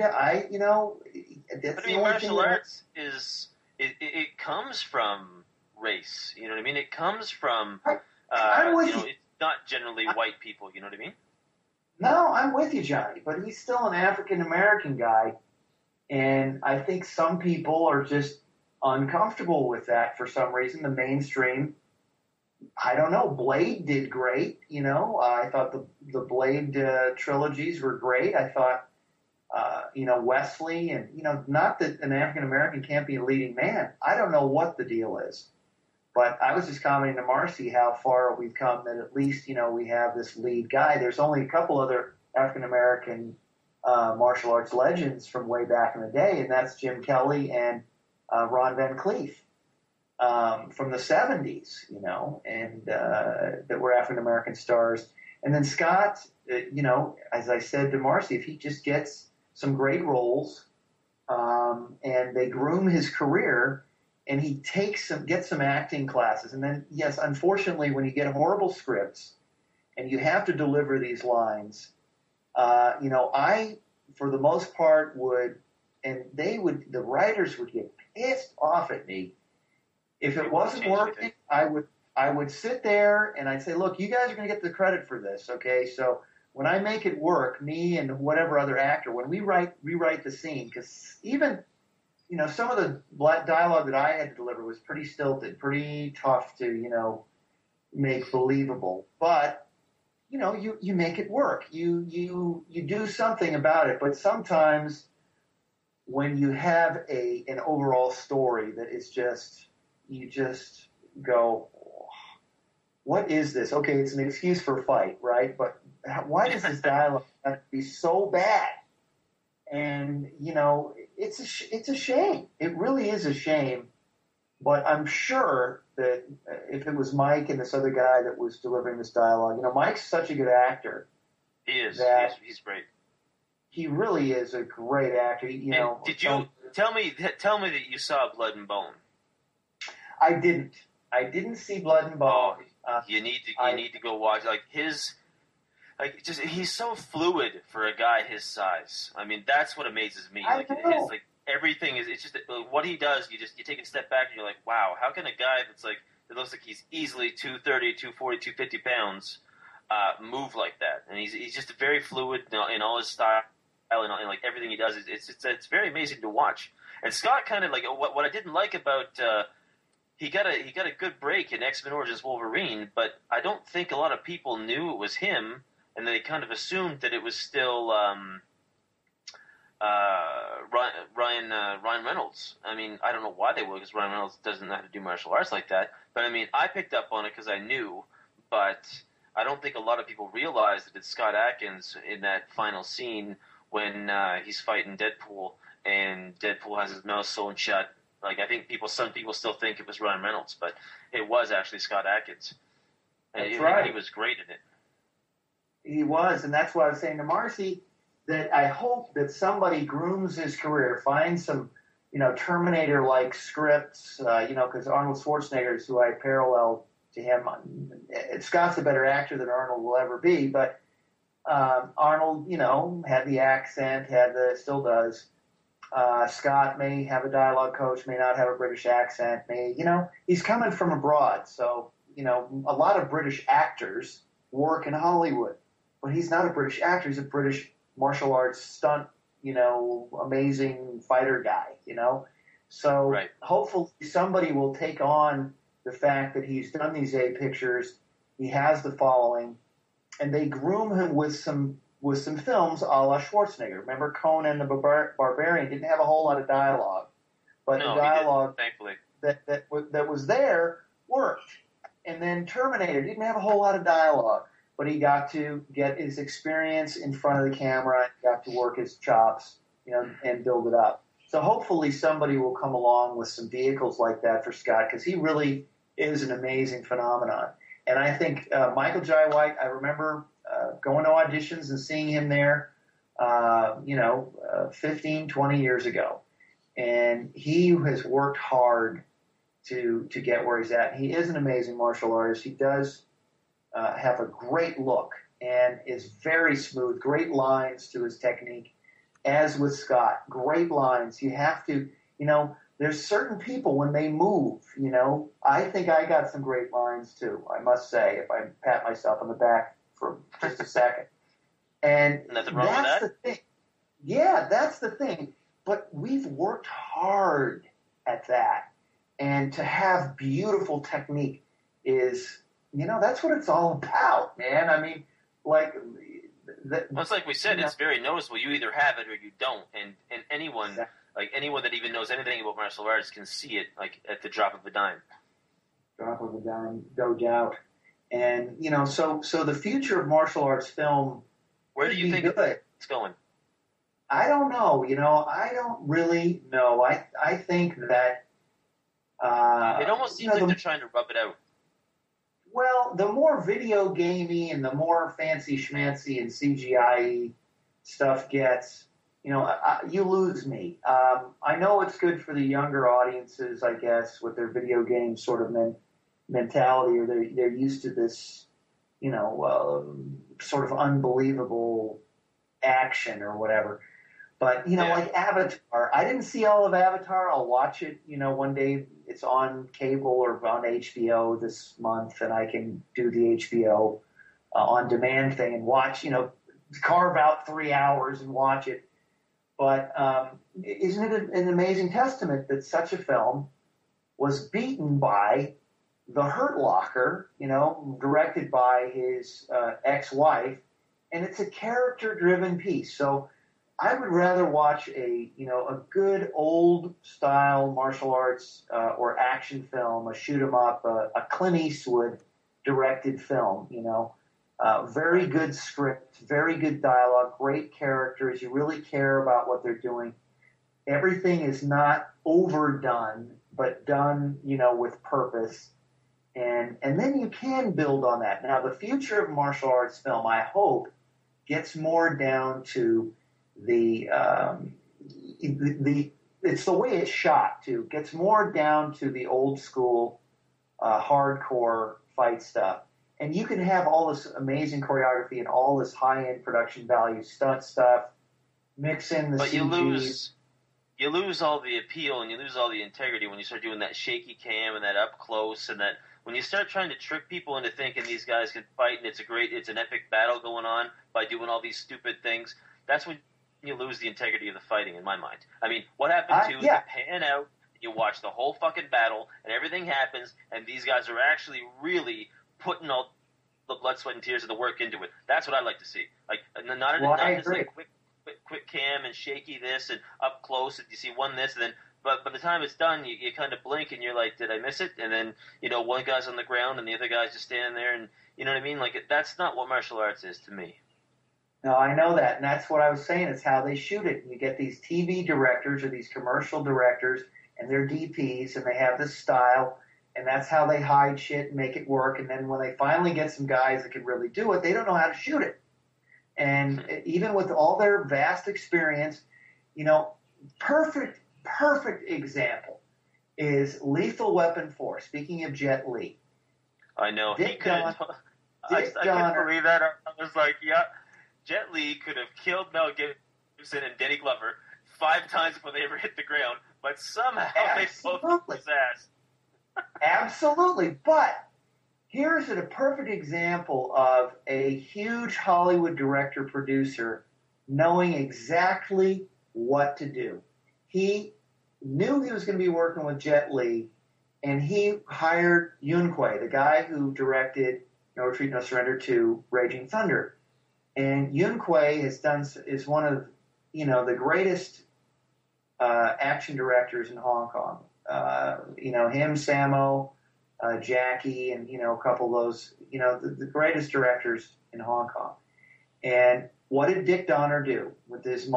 martial arts is it comes from race. You know what I mean? It comes from it's not generally white people. You know what I mean? No, I'm with you, Johnny. But he's still an African American guy, and I think some people are just uncomfortable with that for some reason. The mainstream. I don't know. Blade did great. I thought the Blade trilogies were great. I thought, Wesley and, not that an African American can't be a leading man. I don't know what the deal is, but I was just commenting to Marcy how far we've come that at least, we have this lead guy. There's only a couple other African American martial arts legends from way back in the day, and that's Jim Kelly and Ron Van Cleef from the 70s, and that were African American stars. And then Scott, as I said to Marcy, if he just gets some great roles and they groom his career and he gets some acting classes. And then, yes, unfortunately, when you get horrible scripts and you have to deliver these lines, I, for the most part, the writers would get pissed off at me. If it wasn't working, I would sit there and I'd say, look, you guys are going to get the credit for this, okay? So when I make it work, me and whatever other actor, when we rewrite the scene, because even, some of the dialogue that I had to deliver was pretty stilted, pretty tough to, make believable. But, you make it work. You do something about it. But sometimes when you have an overall story that is you just go, what is this? Okay, it's an excuse for a fight, right? But why does this dialogue have to be so bad? And, it's a shame. It really is a shame. But I'm sure that if it was Mike and this other guy that was delivering this dialogue, Mike's such a good actor. He is. He's great. He really is a great actor. And did you tell me that you saw Blood and Bone? I didn't. I didn't see Blood and Bone. You need to go watch. He's so fluid for a guy his size. I mean, that's what amazes me. Everything is. It's just what he does. You take a step back and you're like, wow, how can a guy that looks like he's easily 230, 240, 250 pounds move like that? And he's just very fluid in all his style and everything he does. It's very amazing to watch. And Scott kind of what I didn't like about. He got a good break in X-Men Origins Wolverine, but I don't think a lot of people knew it was him, and they kind of assumed that it was still Ryan Reynolds. I mean, I don't know why they would, because Ryan Reynolds doesn't know how to do martial arts like that. But I mean, I picked up on it because I knew, but I don't think a lot of people realized that it's Scott Adkins in that final scene when he's fighting Deadpool, and Deadpool has his mouth sewn shut. I think some people still think it was Ryan Reynolds, but it was actually Scott Adkins. And that's right. He was great in it. He was, and that's why I was saying to Marcy that I hope that somebody grooms his career, finds some, Terminator-like scripts, because Arnold Schwarzenegger is who I parallel to him. Scott's a better actor than Arnold will ever be, but Arnold, had the accent, still does. Scott may have a dialogue coach, may not have a British accent, he's coming from abroad. So, a lot of British actors work in Hollywood, but he's not a British actor. He's a British martial arts stunt, amazing fighter guy, So right. Hopefully somebody will take on the fact that he's done these A pictures, he has the following, and they groom him with some films a la Schwarzenegger. Remember Conan the Barbarian didn't have a whole lot of dialogue, but the dialogue thankfully that was there worked. And then Terminator didn't have a whole lot of dialogue, but he got to get his experience in front of the camera, got to work his chops, and build it up. So hopefully somebody will come along with some vehicles like that for Scott, because he really is an amazing phenomenon. And I think Michael Jai White, I remember going to auditions and seeing him there, 15, 20 years ago. And he has worked hard to get where he's at. He is an amazing martial artist. He does have a great look and is very smooth, great lines to his technique, as with Scott. Great lines. You have to, there's certain people when they move, I think I got some great lines too, I must say, if I pat myself on the back for just a second. And nothing wrong with that. The thing. Yeah, that's the thing. But we've worked hard at that. And to have beautiful technique is, that's what it's all about, man. I mean, it's like we said, it's very noticeable. You either have it or you don't. And anyone, exactly. Anyone that even knows anything about martial arts can see it, at the drop of a dime. Drop of a dime, no doubt. And, so the future of martial arts film, where do you think it's going? I don't know. I don't really know. I think that It almost seems like they're trying to rub it out. well, the more video gamey and the more fancy schmancy and CGI stuff gets, you lose me. I know it's good for the younger audiences, I guess, with their video game sort of mentality, or they're used to this, sort of unbelievable action or whatever. But, like Avatar, I didn't see all of Avatar. I'll watch it, one day. It's on cable or on HBO this month, and I can do the HBO on demand thing and watch, carve out 3 hours and watch it. But isn't it an amazing testament that such a film was beaten by The Hurt Locker, directed by his ex-wife, and it's a character-driven piece. So I would rather watch a good old style martial arts or action film, a shoot 'em up, a Clint Eastwood directed film. Very good script, very good dialogue, great characters. You really care about what they're doing. Everything is not overdone, but done, with purpose. And then you can build on that. Now, the future of martial arts film, I hope, gets more down to the it's the way it's shot too. Gets more down to the old school hardcore fight stuff, and you can have all this amazing choreography and all this high end production value stunt stuff. Mix in the but CG. You lose all the appeal and you lose all the integrity when you start doing that shaky cam and that up close, and that when you start trying to trick people into thinking these guys can fight and it's an epic battle going on by doing all these stupid things. That's when you lose the integrity of the fighting, in my mind. I mean, what happened to you pan out, you watch the whole fucking battle, and everything happens, and these guys are actually really putting all the blood, sweat, and tears of the work into it. That's what I'd like to see. Like, not this like quick cam and shaky this and up close, and you see one this, and then but by the time it's done, you kind of blink and you're like, did I miss it? And then, one guy's on the ground and the other guy's just standing there, and you know what I mean? Like, that's not what martial arts is to me. No, I know that, and that's what I was saying. It's how they shoot it. You get these TV directors or these commercial directors, and they're DPs, and they have this style, and that's how they hide shit and make it work. And then when they finally get some guys that can really do it, they don't know how to shoot it. And even with all their vast experience, perfect example is Lethal Weapon 4. Speaking of Jet Li. I know. I couldn't believe that. I was like, yeah. Jet Li could have killed Mel Gibson and Danny Glover 5 times before they ever hit the ground, but somehow they both whipped his ass. Absolutely. But here's a perfect example of a huge Hollywood director-producer knowing exactly what to do. He knew he was going to be working with Jet Li, and he hired Yuen Kwai, the guy who directed No Retreat, No Surrender 2, Raging Thunder. And Yuen Kwai is one of the greatest action directors in Hong Kong. Him, Sammo, Jackie, and a couple of those, the greatest directors in Hong Kong. And what did Dick Donner do with this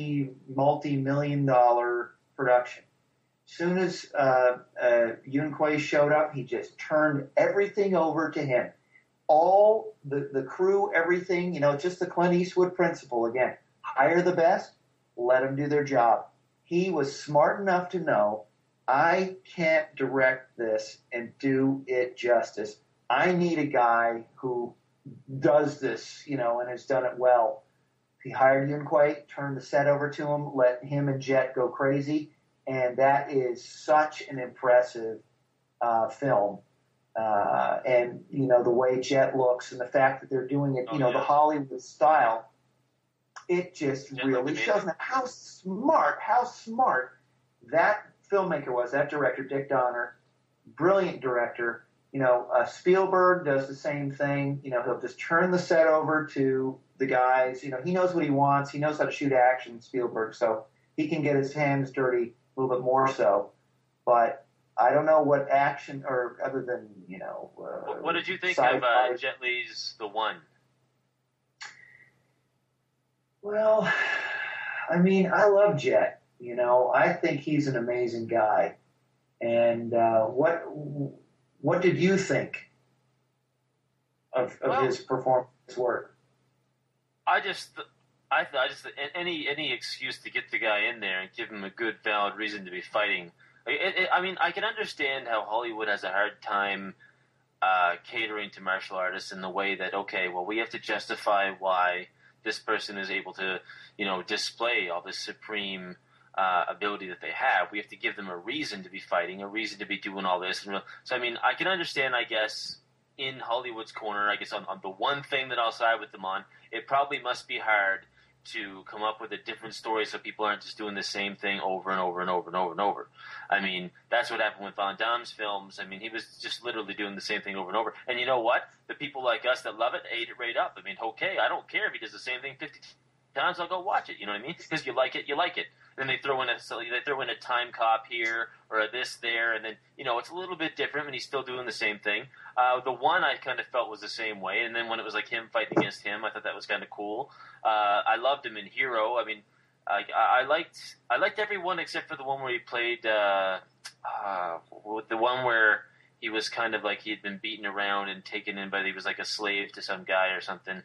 multi-million-dollar production? As soon as Yuen Kwai showed up, he just turned everything over to him. All the crew, everything, just the Clint Eastwood principle again. Hire the best, let them do their job. He was smart enough to know, I can't direct this and do it justice. I need a guy who does this, and has done it well. He hired Yuen Kwai, turned the set over to him, let him and Jet go crazy, and that is such an impressive film. And the way Jet looks and the fact that they're doing it, the Hollywood style, it just really shows how smart that filmmaker was, that director, Dick Donner, brilliant director. Spielberg does the same thing. He'll just turn the set over to the guys. He knows what he wants. He knows how to shoot action, Spielberg, so he can get his hands dirty a little bit more so. But I don't know what action, or other than, what did you think of Jet Li's The One? Well, I mean, I love Jet. I think he's an amazing guy. And what did you think of his performance work? I just any excuse to get the guy in there and give him a good, valid reason to be fighting. I mean, I can understand how Hollywood has a hard time catering to martial artists in the way that, okay, well, we have to justify why this person is able to, display all this supreme ability that they have. We have to give them a reason to be fighting, a reason to be doing all this. So, I mean, I can understand, I guess, in Hollywood's corner, I guess on the one thing that I'll side with them on, it probably must be hard to come up with a different story so people aren't just doing the same thing over and over and over and over and over. I mean, that's what happened with Van Damme's films. I mean, he was just literally doing the same thing over and over. And you know what? The people like us that love it ate it right up. I mean, okay, I don't care if he does the same thing 50 times, I'll go watch it. You know what I mean? Because you like it, you like it. Then they throw in a time cop here or a this there, and then it's a little bit different, and he's still doing the same thing. The one I kind of felt was the same way, and then when it was like him fighting against him, I thought that was kind of cool. I loved him in Hero. I mean, I liked everyone except for the one where he played the one where he was kind of like he had been beaten around and taken in, but he was like a slave to some guy or something.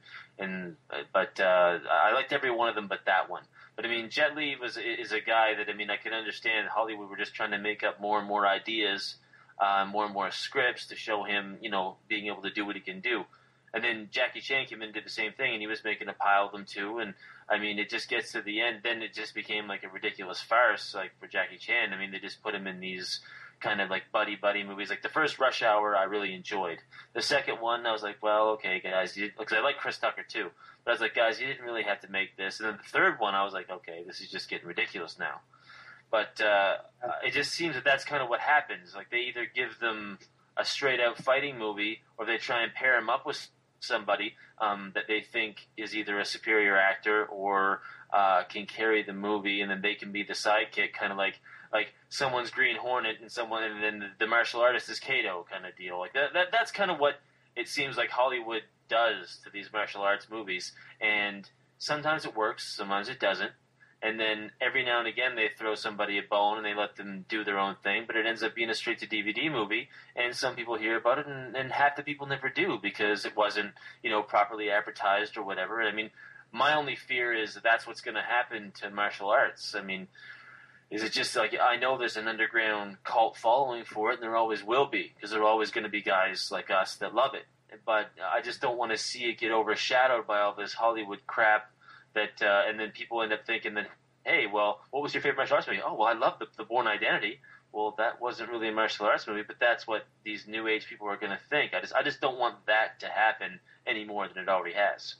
But I liked every one of them, but that one. But I mean, Jet Li is a guy that, I mean, I can understand Hollywood were just trying to make up more and more ideas, more and more scripts to show him, being able to do what he can do. And then Jackie Chan came in and did the same thing, and he was making a pile of them too. And I mean, it just gets to the end, then it just became like a ridiculous farce, like for Jackie Chan. I mean, they just put him in these kind of like buddy movies. Like the first Rush Hour, I really enjoyed. The second one, I was like, well, okay, guys, because I like Chris Tucker too. But I was like, guys, you didn't really have to make this. And then the third one, I was like, okay, this is just getting ridiculous now. But it just seems that that's kind of what happens. Like they either give them a straight-out fighting movie, or they try and pair him up with somebody that they think is either a superior actor or can carry the movie, and then they can be the sidekick, kind of like someone's Green Hornet and then the martial artist is Kato kind of deal. Like that's kind of what it seems like Hollywood does to these martial arts movies, and sometimes it works, sometimes it doesn't. And then every now and again they throw somebody a bone and they let them do their own thing, but it ends up being a straight-to-DVD movie, and some people hear about it, and half the people never do because it wasn't, properly advertised or whatever. I mean, my only fear is that's what's going to happen to martial arts. I mean, is it just like, I know there's an underground cult following for it, and there always will be, because there are always going to be guys like us that love it. But I just don't want to see it get overshadowed by all this Hollywood crap that, and then people end up thinking that, hey, well, what was your favorite martial arts movie? Oh, well, I love the Bourne Identity. Well, that wasn't really a martial arts movie, but that's what these new age people are going to think. I just don't want that to happen any more than it already has.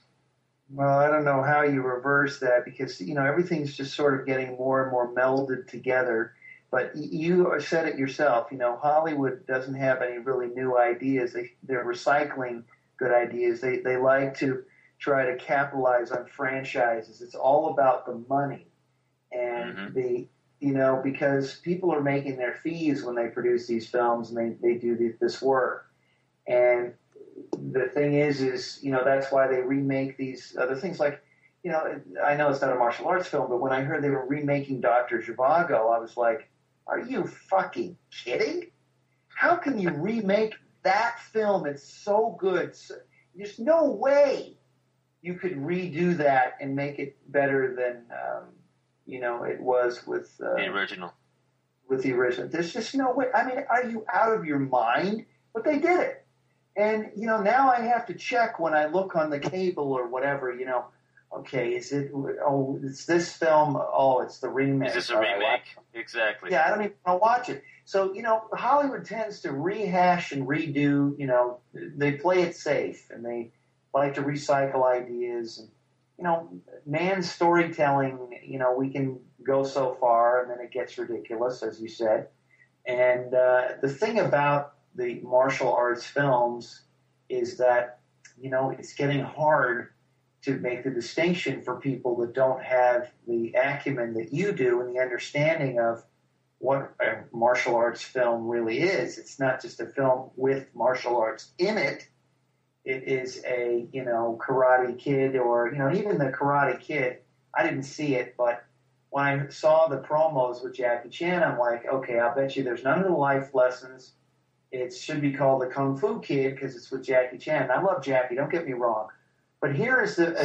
Well, I don't know how you reverse that because, everything's just sort of getting more and more melded together. But you said it yourself, Hollywood doesn't have any really new ideas. They're recycling good ideas. They like to try to capitalize on franchises. It's all about the money. And because people are making their fees when they produce these films and they do this work. And the thing is, that's why they remake these other things. Like, I know it's not a martial arts film, but when I heard they were remaking Dr. Zhivago, I was like, are you fucking kidding? How can you remake that film? It's so good. There's no way you could redo that and make it better than, it was with the original. With the original. There's just no way. I mean, are you out of your mind? But they did it. And, now I have to check when I look on the cable or whatever, okay, it's this film, it's the remake. Is this a remake? Exactly. Yeah, I don't even want to watch it. So, Hollywood tends to rehash and redo, they play it safe and they like to recycle ideas. And, man's storytelling, we can go so far and then it gets ridiculous, as you said. And the thing about the martial arts films is that, it's getting hard to make the distinction for people that don't have the acumen that you do and the understanding of what a martial arts film really is. It's not just a film with martial arts in it. It is a, Karate Kid or, even the Karate Kid. I didn't see it, but when I saw the promos with Jackie Chan, I'm like, okay, I'll bet you there's none of the life lessons. It should be called the Kung Fu Kid because it's with Jackie Chan. I love Jackie, don't get me wrong. But here is an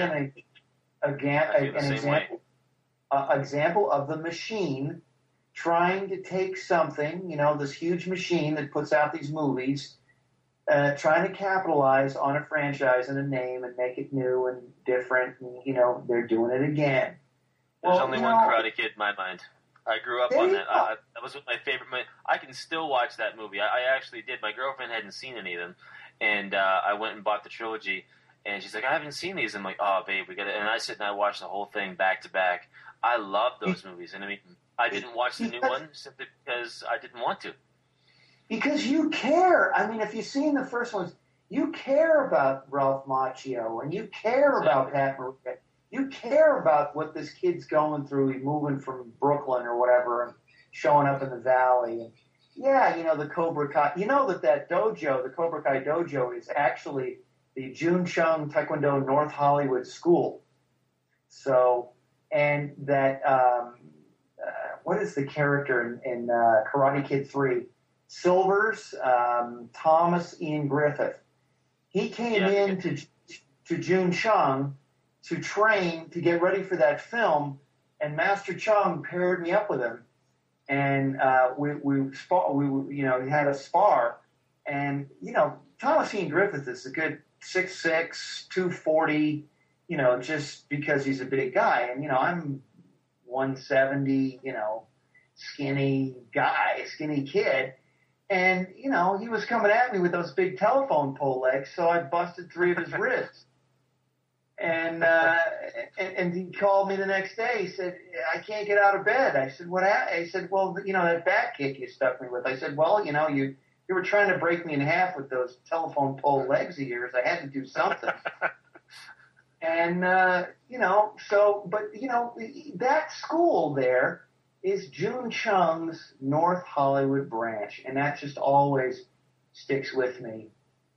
example of the machine trying to take something, this huge machine that puts out these movies, trying to capitalize on a franchise and a name and make it new and different. And, they're doing it again. There's only one Karate Kid in my mind. I grew up on that. That was my favorite movie. I can still watch that movie. I actually did. My girlfriend hadn't seen any of them, and I went and bought the trilogy. And she's like, I haven't seen these. I'm like, oh, babe, we got it. And I sit and I watch the whole thing back to back. I love those movies. And I mean, I didn't watch the new one simply because I didn't want to. Because you care. I mean, if you've seen the first ones, you care about Ralph Macchio, and you care about Pat Morita. You care about what this kid's going through. He's moving from Brooklyn or whatever and showing up in the Valley. And the Cobra Kai. That dojo, the Cobra Kai dojo, is actually the Jun Chung Taekwondo North Hollywood School. So, and that, what is the character in Karate Kid 3? Silvers, Thomas Ian Griffith. He came in to Jun Chung to train, to get ready for that film, and Master Chung paired me up with him, and we had a spar, and Thomas Ian Griffith is a good 6'6", 240, just because he's a big guy, and I'm 170, skinny guy, skinny kid, and he was coming at me with those big telephone pole legs, so I busted 3 of his ribs. And he called me the next day. He said, I can't get out of bed. I said, what happened? He said, well, that back kick you stuck me with. I said, well, you were trying to break me in half with those telephone pole legs of yours. I had to do something. And, that school there is Jun Chung's North Hollywood branch. And that just always sticks with me.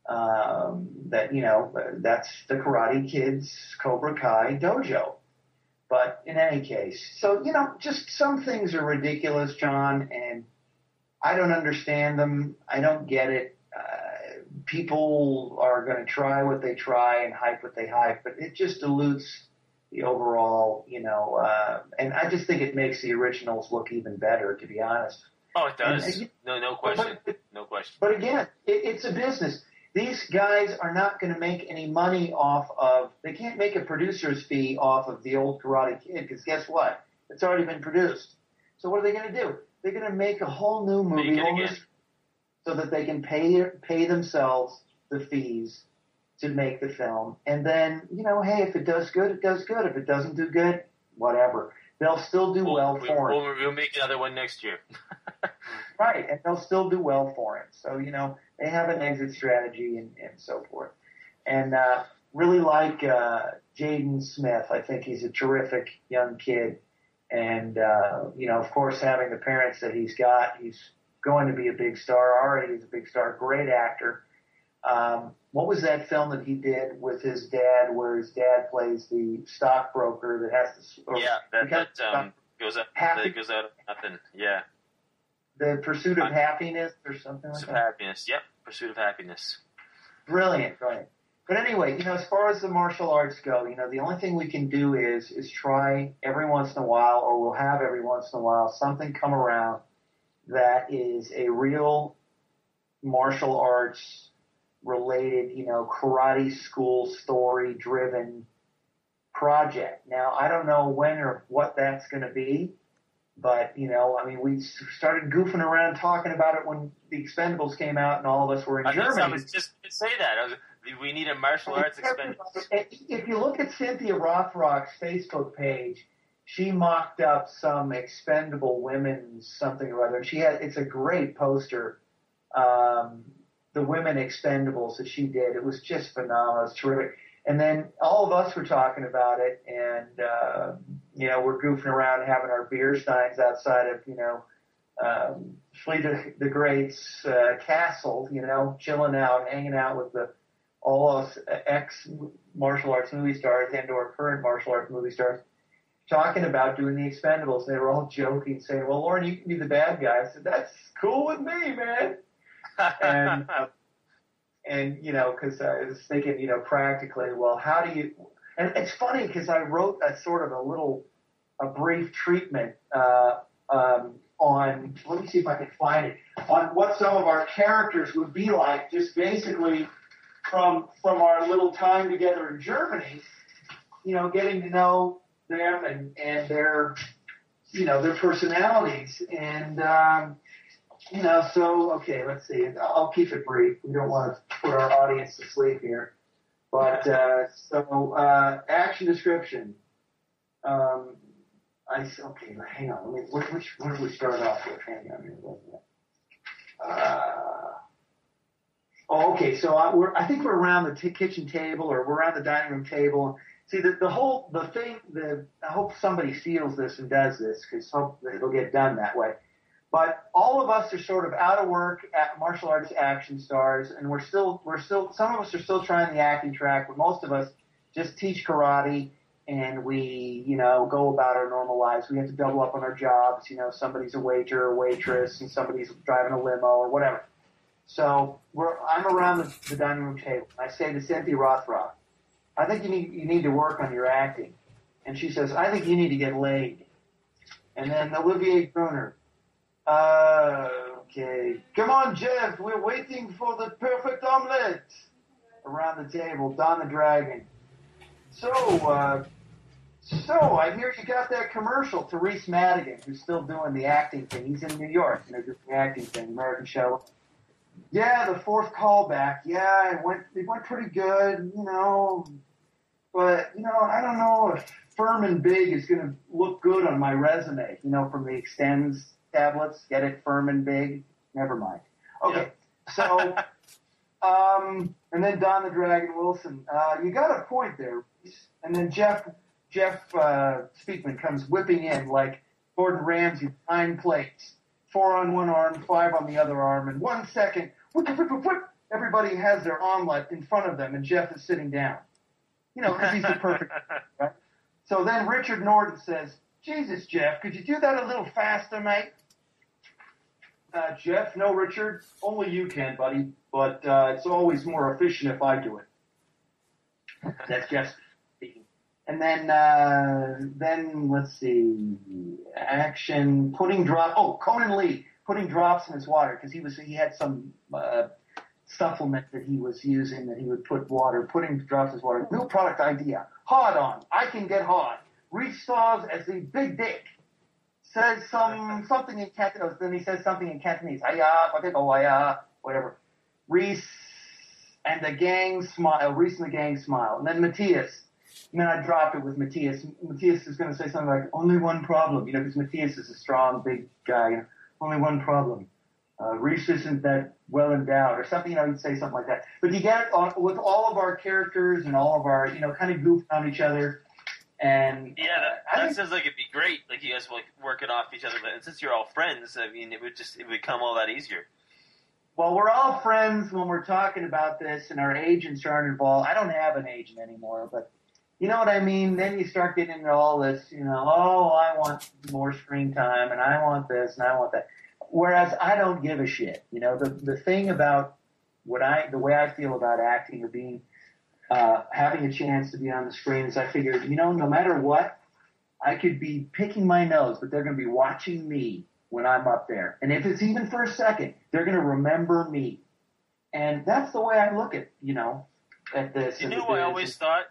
That's the Karate Kid's Cobra Kai dojo. But in any case, so, just some things are ridiculous, John, and I don't understand them. I don't get it. People are going to try what they try and hype what they hype, but it just dilutes the overall, and I just think it makes the originals look even better, to be honest. Oh, it does. No question. No question. But again, it's a business. These guys are not going to make any money they can't make a producer's fee off of the old Karate Kid, because guess what? It's already been produced. So what are they going to do? They're going to make a whole new movie so that they can pay themselves the fees to make the film. And then, hey, if it does good, it does good. If it doesn't do good, whatever. They'll still do well for it. We'll make another one next year. Right, and they'll still do well for it. So, they have an exit strategy and so forth. And really like Jaden Smith. I think he's a terrific young kid. And, of course, having the parents that he's got, he's going to be a big star. Already he's a big star, great actor. What was that film that he did with his dad where his dad plays the stockbroker that has to... goes out of nothing. Yeah. The Pursuit of Happiness or something like that? Pursuit of Happiness, yep. Pursuit of Happiness. Brilliant. But anyway, as far as the martial arts go, the only thing we can do is try every once in a while, or we'll have every once in a while, something come around that is a real martial arts related, karate school story driven project. Now, I don't know when or what that's going to be, but, we started goofing around talking about it when the Expendables came out and all of us were in Germany. I was just going to say that. We need a martial arts Expendables. If you look at Cynthia Rothrock's Facebook page, she mocked up some expendable women, something or other. It's a great poster. The women expendables that she did. It was just phenomenal. It was terrific. And then all of us were talking about it, and, we're goofing around having our beer steins outside of, Fleet of the Great's castle, chilling out, hanging out with all us ex-martial arts movie stars and or current martial arts movie stars. talking about doing the Expendables. They were all joking, saying, "Well, Lauren, you can be the bad guy." I said, "That's cool with me, man." And you know, because I was thinking, you know, practically, well, how do you? And it's funny because I wrote a sort of a brief treatment on. Let me see if I can find it on what some of our characters would be like, just basically from our little time together in Germany. You know, getting to know them and their, you know, their personalities. And, you know, so, okay, let's see. I'll keep it brief. We don't want to put our audience to sleep here. But, action description. Okay, hang on. Where do we start off with? Hang on here. Okay, so I think we're around the kitchen table, or we're around the dining room table. See, I hope somebody steals this and does this, because it'll get done that way. But all of us are sort of out of work at martial arts action stars, and we're still, some of us are still trying the acting track, but most of us just teach karate, and we, you know, go about our normal lives. We have to double up on our jobs. You know, somebody's a waiter or waitress, and somebody's driving a limo or whatever. So I'm around the dining room table. I say to Cynthia Rothrock, I think you need to work on your acting. And she says, I think you need to get laid. And then Olivier Gruner, okay, come on, Jeff, we're waiting for the perfect omelet. Around the table, Don the Dragon. So I hear you got that commercial to Reese Madigan, who's still doing the acting thing. He's in New York, you know, doing the acting thing, American show. Yeah, the fourth callback. Yeah, it went pretty good, you know. But, you know, I don't know if Firm and Big is going to look good on my resume, you know, from the Extends tablets. Get it? Firm and Big? Never mind. Okay, so, and then Don the Dragon Wilson. You got a point there. And then Jeff Speakman comes whipping in like Gordon Ramsay, 9 plates. 4 on one arm, 5 on the other arm, in 1 second, whip, everybody has their omelet in front of them, and Jeff is sitting down. You know, because he's the perfect, right? So then Richard Norton says, Jesus, Jeff, could you do that a little faster, mate? Jeff, no, Richard, only you can, buddy, but it's always more efficient if I do it. That's Jeff speaking. And then let's see, action, Conan Lee putting drops in his water, because he had some supplement that he was using that he would put putting drops in his water. New product idea, hard on, I can get hard. Reese stars as the big dick. Says something in Cantonese, then he says something in Cantonese, whatever. Reese and the gang smile, and then Matthias. And then I dropped it with Matthias. Matthias is going to say something like, only one problem, you know, because Matthias is a strong, big guy, you know, only one problem. Reese isn't that well endowed, or something, you know, he'd say something like that. But you get it with all of our characters and all of our, you know, kind of goof on each other. And yeah, that sounds like it'd be great. Like you guys were like working off each other. But since you're all friends, I mean, it would become all that easier. Well, we're all friends when we're talking about this, and our agents aren't involved. I don't have an agent anymore, but you know what I mean? Then you start getting into all this, you know, I want more screen time, and I want this, and I want that. Whereas I don't give a shit. You know, the thing about the way I feel about acting or being, having a chance to be on the screen is I figure, you know, no matter what, I could be picking my nose, but they're going to be watching me when I'm up there. And if it's even for a second, they're going to remember me. And that's the way I look at, you know, at this. You know who I always thought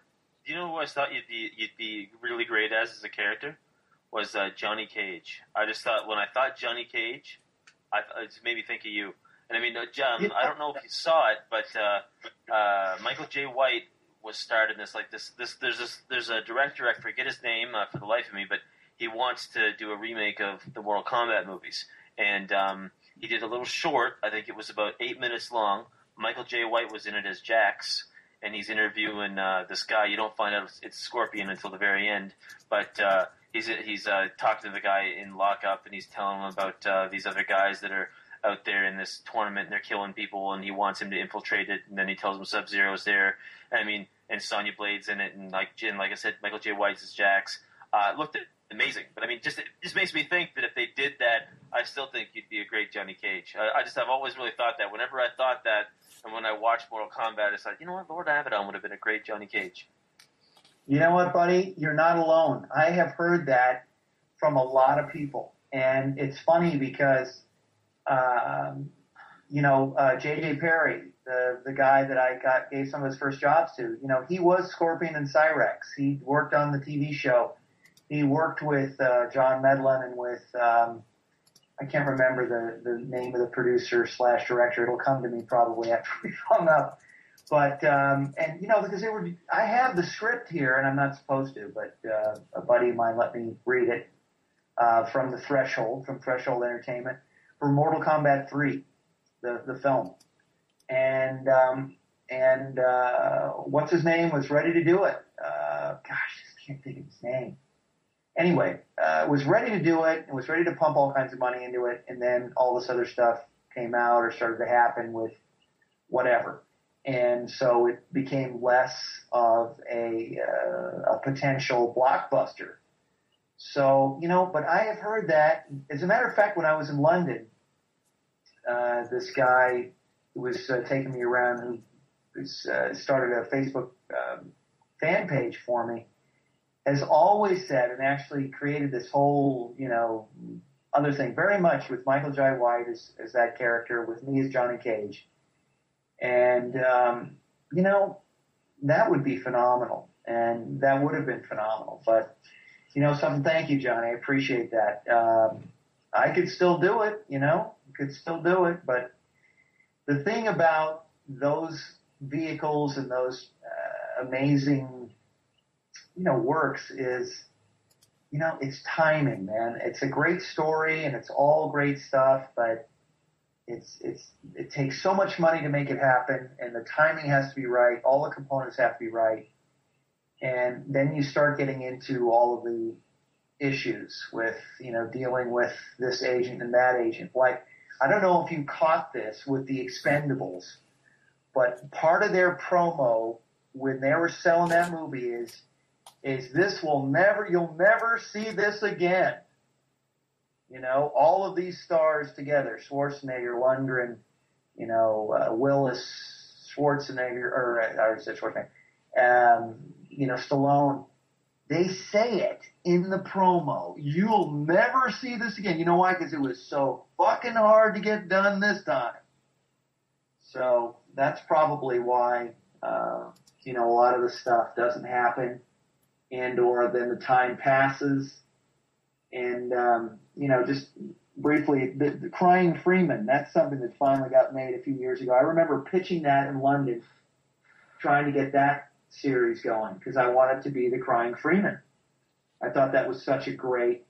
you'd be really great as a character? Was Johnny Cage. I just thought, when I thought Johnny Cage, it just made me think of you. And I mean, John, I don't know if you saw it, but Michael J. White was starred in this. Like this. There's a director, I forget his name for the life of me, but he wants to do a remake of the Mortal Kombat movies, and he did a little short. I think it was about 8 minutes long. Michael J. White was in it as Jax, and he's interviewing this guy. You don't find out it's Scorpion until the very end, but he's talking to the guy in lockup, and he's telling him about these other guys that are out there in this tournament, and they're killing people, and he wants him to infiltrate it. And then he tells him Sub-Zero's there. I mean, and Sonya Blade's in it, and like I said, Michael J. White's is Jax. It looked amazing. But I mean, it just makes me think that if they did that, I still think you'd be a great Johnny Cage. I've always really thought that. Whenever I thought that, and when I watched Mortal Kombat, it's like, you know what, Lord Abaddon would have been a great Johnny Cage. You know what, buddy? You're not alone. I have heard that from a lot of people. And it's funny because, J.J. Perry, the guy that I gave some of his first jobs to, he was Scorpion in Cyrex. He worked on the TV show. He worked with John Medlin and with, I can't remember the name of the producer / director. It'll come to me probably after we hung up. But, because I have the script here, and I'm not supposed to, but a buddy of mine let me read it from Threshold Entertainment, for Mortal Kombat 3, the film. And what's his name was ready to do it. I just can't think of his name. Anyway, was ready to do it and was ready to pump all kinds of money into it. And then all this other stuff came out or started to happen with whatever. And so it became less of a potential blockbuster. So, but I have heard that. As a matter of fact, when I was in London, this guy who was taking me around, who started a Facebook fan page for me, has always said, and actually created this whole, other thing, very much with Michael Jai White as that character, with me as Johnny Cage. And, that would be phenomenal. And that would have been phenomenal. But, something, thank you, Johnny. I appreciate that. I could still do it, could still do it. But the thing about those vehicles and those amazing, works is, it's timing, man. It's a great story and it's all great stuff, but it takes so much money to make it happen, and the timing has to be right. All the components have to be right. And then you start getting into all of the issues with, dealing with this agent and that agent. Like, I don't know if you caught this with the Expendables, but part of their promo when they were selling that movie is you'll never see this again. All of these stars together, Schwarzenegger, Lundgren, Willis, Schwarzenegger, or I already said Schwarzenegger, Stallone, they say it in the promo. You'll never see this again. You know why? Because it was so fucking hard to get done this time. So that's probably why, a lot of the stuff doesn't happen, and or then the time passes. And, just briefly, the Crying Freeman, that's something that finally got made a few years ago. I remember pitching that in London, trying to get that series going, because I wanted to be the Crying Freeman. I thought that was such a great,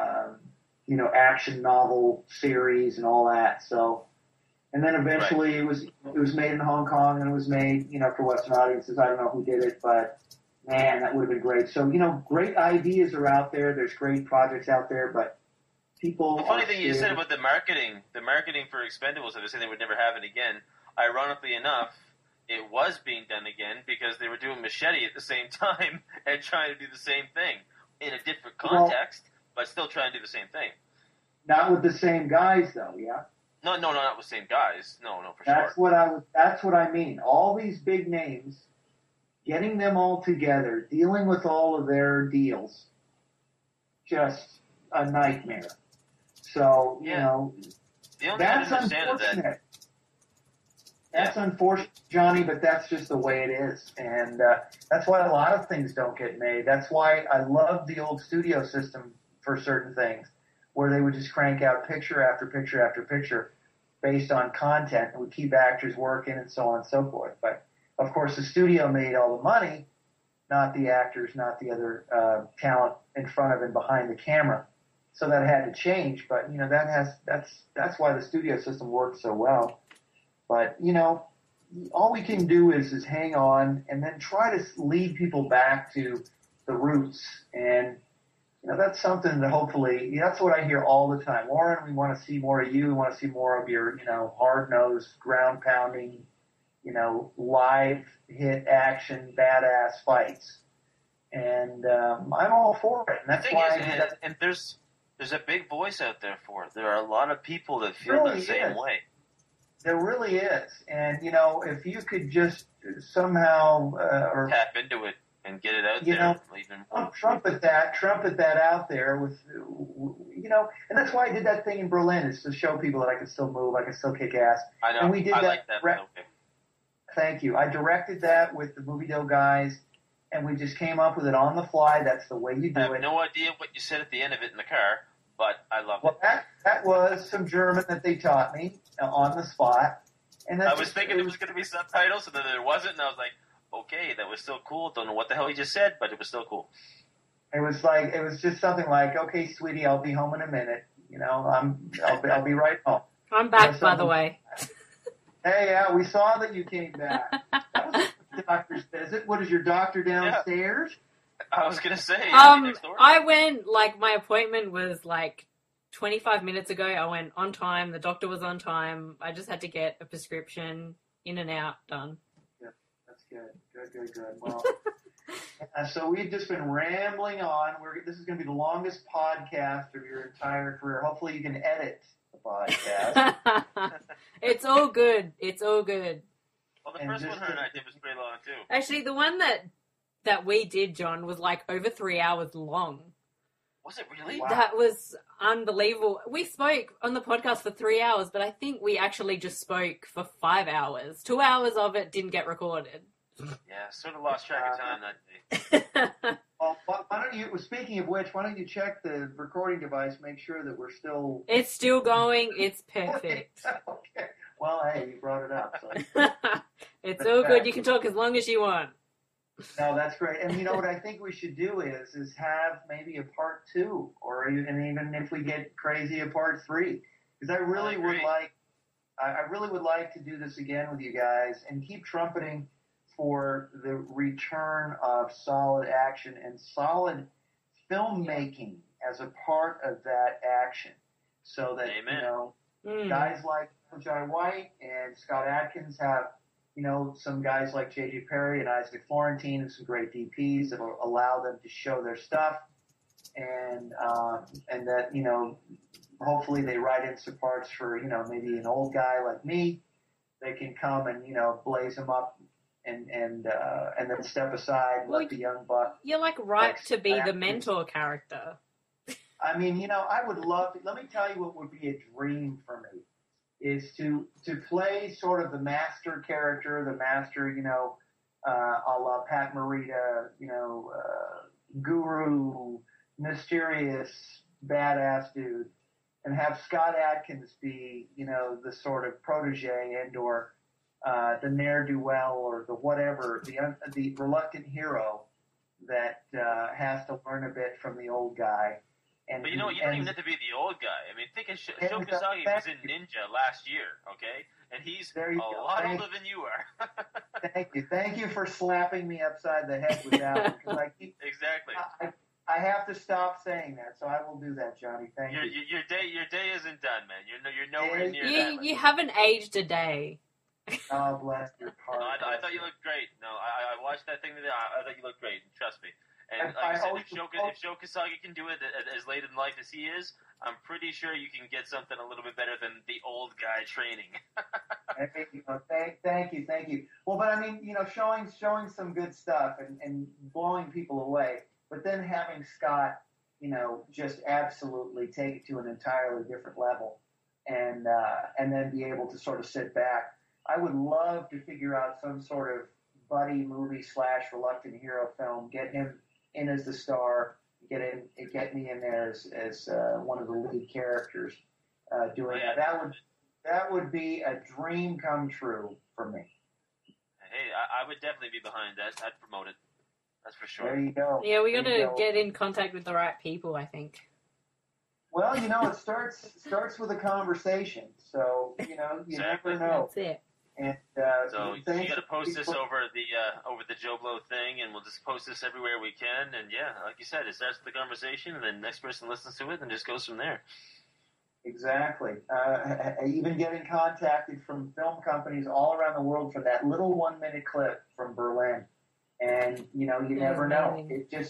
action novel series and all that. So, and then eventually it was made in Hong Kong, and it was made, for Western audiences. I don't know who did it, but man, that would have been great. So, great ideas are out there. There's great projects out there, but people. The funny thing you said about the marketing for Expendables, they were saying they would never have it again. Ironically enough, it was being done again because they were doing Machete at the same time and trying to do the same thing in a different context, but still trying to do the same thing. Not with the same guys, though. Yeah. No, not with the same guys. No, for sure. That's what I mean. All these big names, getting them all together, dealing with all of their deals, just a nightmare. So, that's unfortunate. That's unfortunate, Johnny, but that's just the way it is. And that's why a lot of things don't get made. That's why I love the old studio system for certain things, where they would just crank out picture after picture after picture based on content and would keep actors working and so on and so forth. But, of course, the studio made all the money, not the actors, not the other talent in front of and behind the camera. So that had to change. But, that's why the studio system works so well. But, all we can do is hang on and then try to lead people back to the roots. And, that's something that hopefully, that's what I hear all the time. Warren, we want to see more of you. We want to see more of your, hard-nosed, ground-pounding, live hit action, badass fights. And I'm all for it. And The that's thing why is, and there's a big voice out there for it. There are a lot of people that feel really the same is. way. There really is. And, you know, if you could just somehow or tap into it and get it out you there. know, Even trumpet that out there with, you know, and that's why I did that thing in Berlin, is to show people that I can still move, I can still kick ass. I know. And we did I that. like that. Okay. Thank you. I directed that with the Movie Dough guys, and we just came up with it on the fly. That's the way you do I have it. no idea what you said at the end of it in the car, but I loved it. Well, that was some German that they taught me on the spot. And I was thinking it was going to be subtitles, and then there wasn't, and I was like, okay, that was still cool. Don't know what the hell he just said, but it was still cool. It was just something like, okay, sweetie, I'll be home in a minute. You know, I'll be right home. I'm back, by the way. Hey, yeah, we saw that you came back. That was a doctor's visit. What is your doctor downstairs? Yeah. I was going to say. Next door. I went, like, my appointment was, like, 25 minutes ago. I went on time. The doctor was on time. I just had to get a prescription, in and out, done. Yeah, that's good. Good. Well, so we've just been rambling on. This is going to be the longest podcast of your entire career. Hopefully you can edit the podcast. It's all good. It's all good. Well, the first one her and I did was pretty long, too. Actually, the one that we did, John, was like over 3 hours long. Was it really? Wow. That was unbelievable. We spoke on the podcast for 3 hours, but I think we actually just spoke for 5 hours. 2 hours of it didn't get recorded. Yeah, sort of lost track of time that day. Well, why don't you, speaking of which, why don't you check the recording device, make sure that we're still... It's still going. It's perfect. Okay. Well, hey, you brought it up. So. It's all good. You can talk as long as you want. No, that's great. And you know what I think we should do is have maybe a part 2, or even if we get crazy, a part 3. Because I really would like to do this again with you guys and keep trumpeting for the return of solid action and solid filmmaking as a part of that action. So that, Amen. you know, guys like Jai White and Scott Adkins have, you know, some guys like J.J. Perry and Isaac Florentine and some great DPs that will allow them to show their stuff. And that, you know, hopefully they write in some parts for, you know, maybe an old guy like me. They can come and, you know, blaze them up and then step aside and let the young buck. You're like to be the mentor character. I mean, you know, I would love to. Let me tell you what would be a dream for me is to play sort of the master character, the master, you know, a la Pat Morita, you know, guru, mysterious, badass dude, and have Scott Adkins be, you know, the sort of protege and/or the ne'er-do-well or the whatever, the reluctant hero that has to learn a bit from the old guy. But you know, you don't even have to be the old guy. I mean, think of Sho Kasagi was in Ninja last year, okay? And he's a lot older than you are. Thank you for slapping me upside the head with that one. Because exactly. I have to stop saying that, so I will do that, Johnny. Thank you. Your day isn't done, man. You're nowhere near that. You haven't aged a day. Oh, bless your heart. No, I thought you looked great. No, I watched that thing today. I thought you looked great. Trust me. And like I said, if Sho Kasagi can do it as late in life as he is, I'm pretty sure you can get something a little bit better than the old guy training. Thank you. Well, but I mean, you know, showing some good stuff and blowing people away, but then having Scott, you know, just absolutely take it to an entirely different level, and then be able to sort of sit back. I would love to figure out some sort of buddy movie / reluctant hero film, get him in as the star, get me in there as one of the lead characters doing that. That would be a dream come true for me. Hey, I would definitely be behind that. I'd promote it. That's for sure. There you go. Yeah, we got to get in contact with the right people, I think. Well, you know, it starts with a conversation, so you know you never know. That's it. And so you got to post this over the Joe Blow thing, and we'll just post this everywhere we can. And yeah, like you said, it starts with the conversation, and then the next person listens to it, and just goes from there. Exactly. Even getting contacted from film companies all around the world for that little 1-minute clip from Berlin. And, you know, you never know.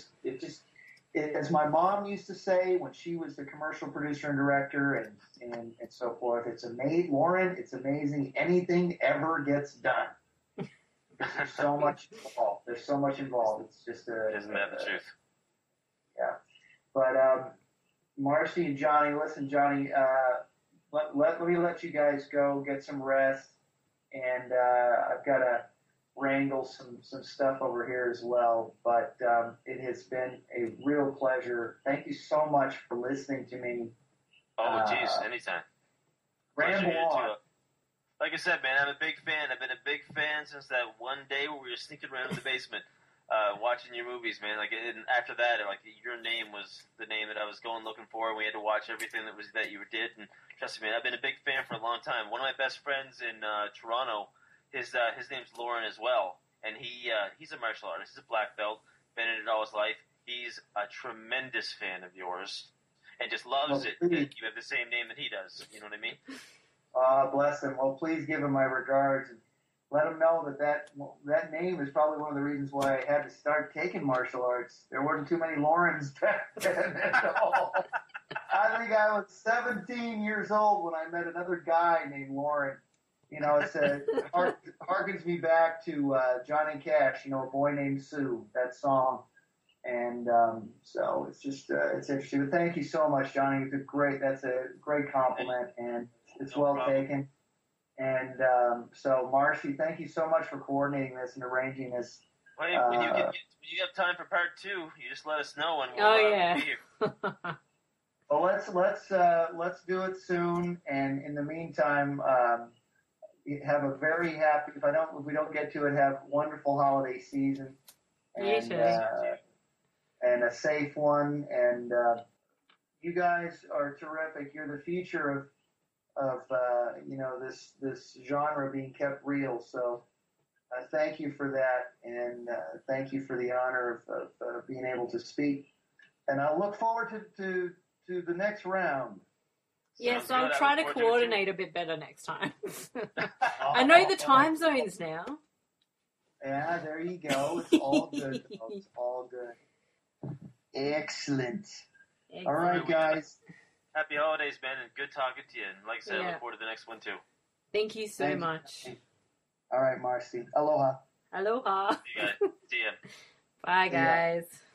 As my mom used to say when she was the commercial producer and director and so forth, Lauren, it's amazing anything ever gets done. There's so much involved. It's just Isn't that the truth? Yeah. But Marcy and Johnny, listen, Johnny, let me let you guys go, get some rest, and I've got to wrangle some stuff over here as well. But it has been a real pleasure. Thank you so much for listening to me. Oh, geez, anytime. Ramble on. Like I said, man, I'm a big fan. I've been a big fan since that one day where we were sneaking around in the basement watching your movies, man. Like, and after that, like, your name was the name that I was going looking for. We had to watch everything that you did. And trust me, man, I've been a big fan for a long time. One of my best friends in Toronto, his name's Lauren as well, and he's a martial artist. He's a black belt, been in it all his life. He's a tremendous fan of yours, and just loves it that you have the same name that he does. You know what I mean? Bless him. Well, please give him my regards and let him know that name is probably one of the reasons why I had to start taking martial arts. There weren't too many Laurens back then at all. I think I was 17 years old when I met another guy named Lauren. You know, it harkens me back to Johnny Cash, you know, A Boy Named Sue, that song. And so it's just it's interesting. But thank you so much, Johnny. That's a great compliment, and it's well taken. And so, Marcy, thank you so much for coordinating this and arranging this. When you have time for part 2, you just let us know, and we'll be here. Well, let's do it soon. And in the meantime, have a very happy. If we don't get to it, have a wonderful holiday season. And, and a safe one. And you guys are terrific. You're the future of you know, this genre being kept real. So thank you for that, and thank you for the honor of being able to speak. And I look forward to the next round. Yes, I'll try to coordinate a bit better next time. I know the time zones now. Yeah, there you go. It's all good. It's all good. Excellent. All right, guys. Happy holidays, man, and good talking to you. And like I said, I look forward to the next one, too. Thank you so much. All right, Marcy. Aloha. Aloha. See you guys. See ya. Bye, guys.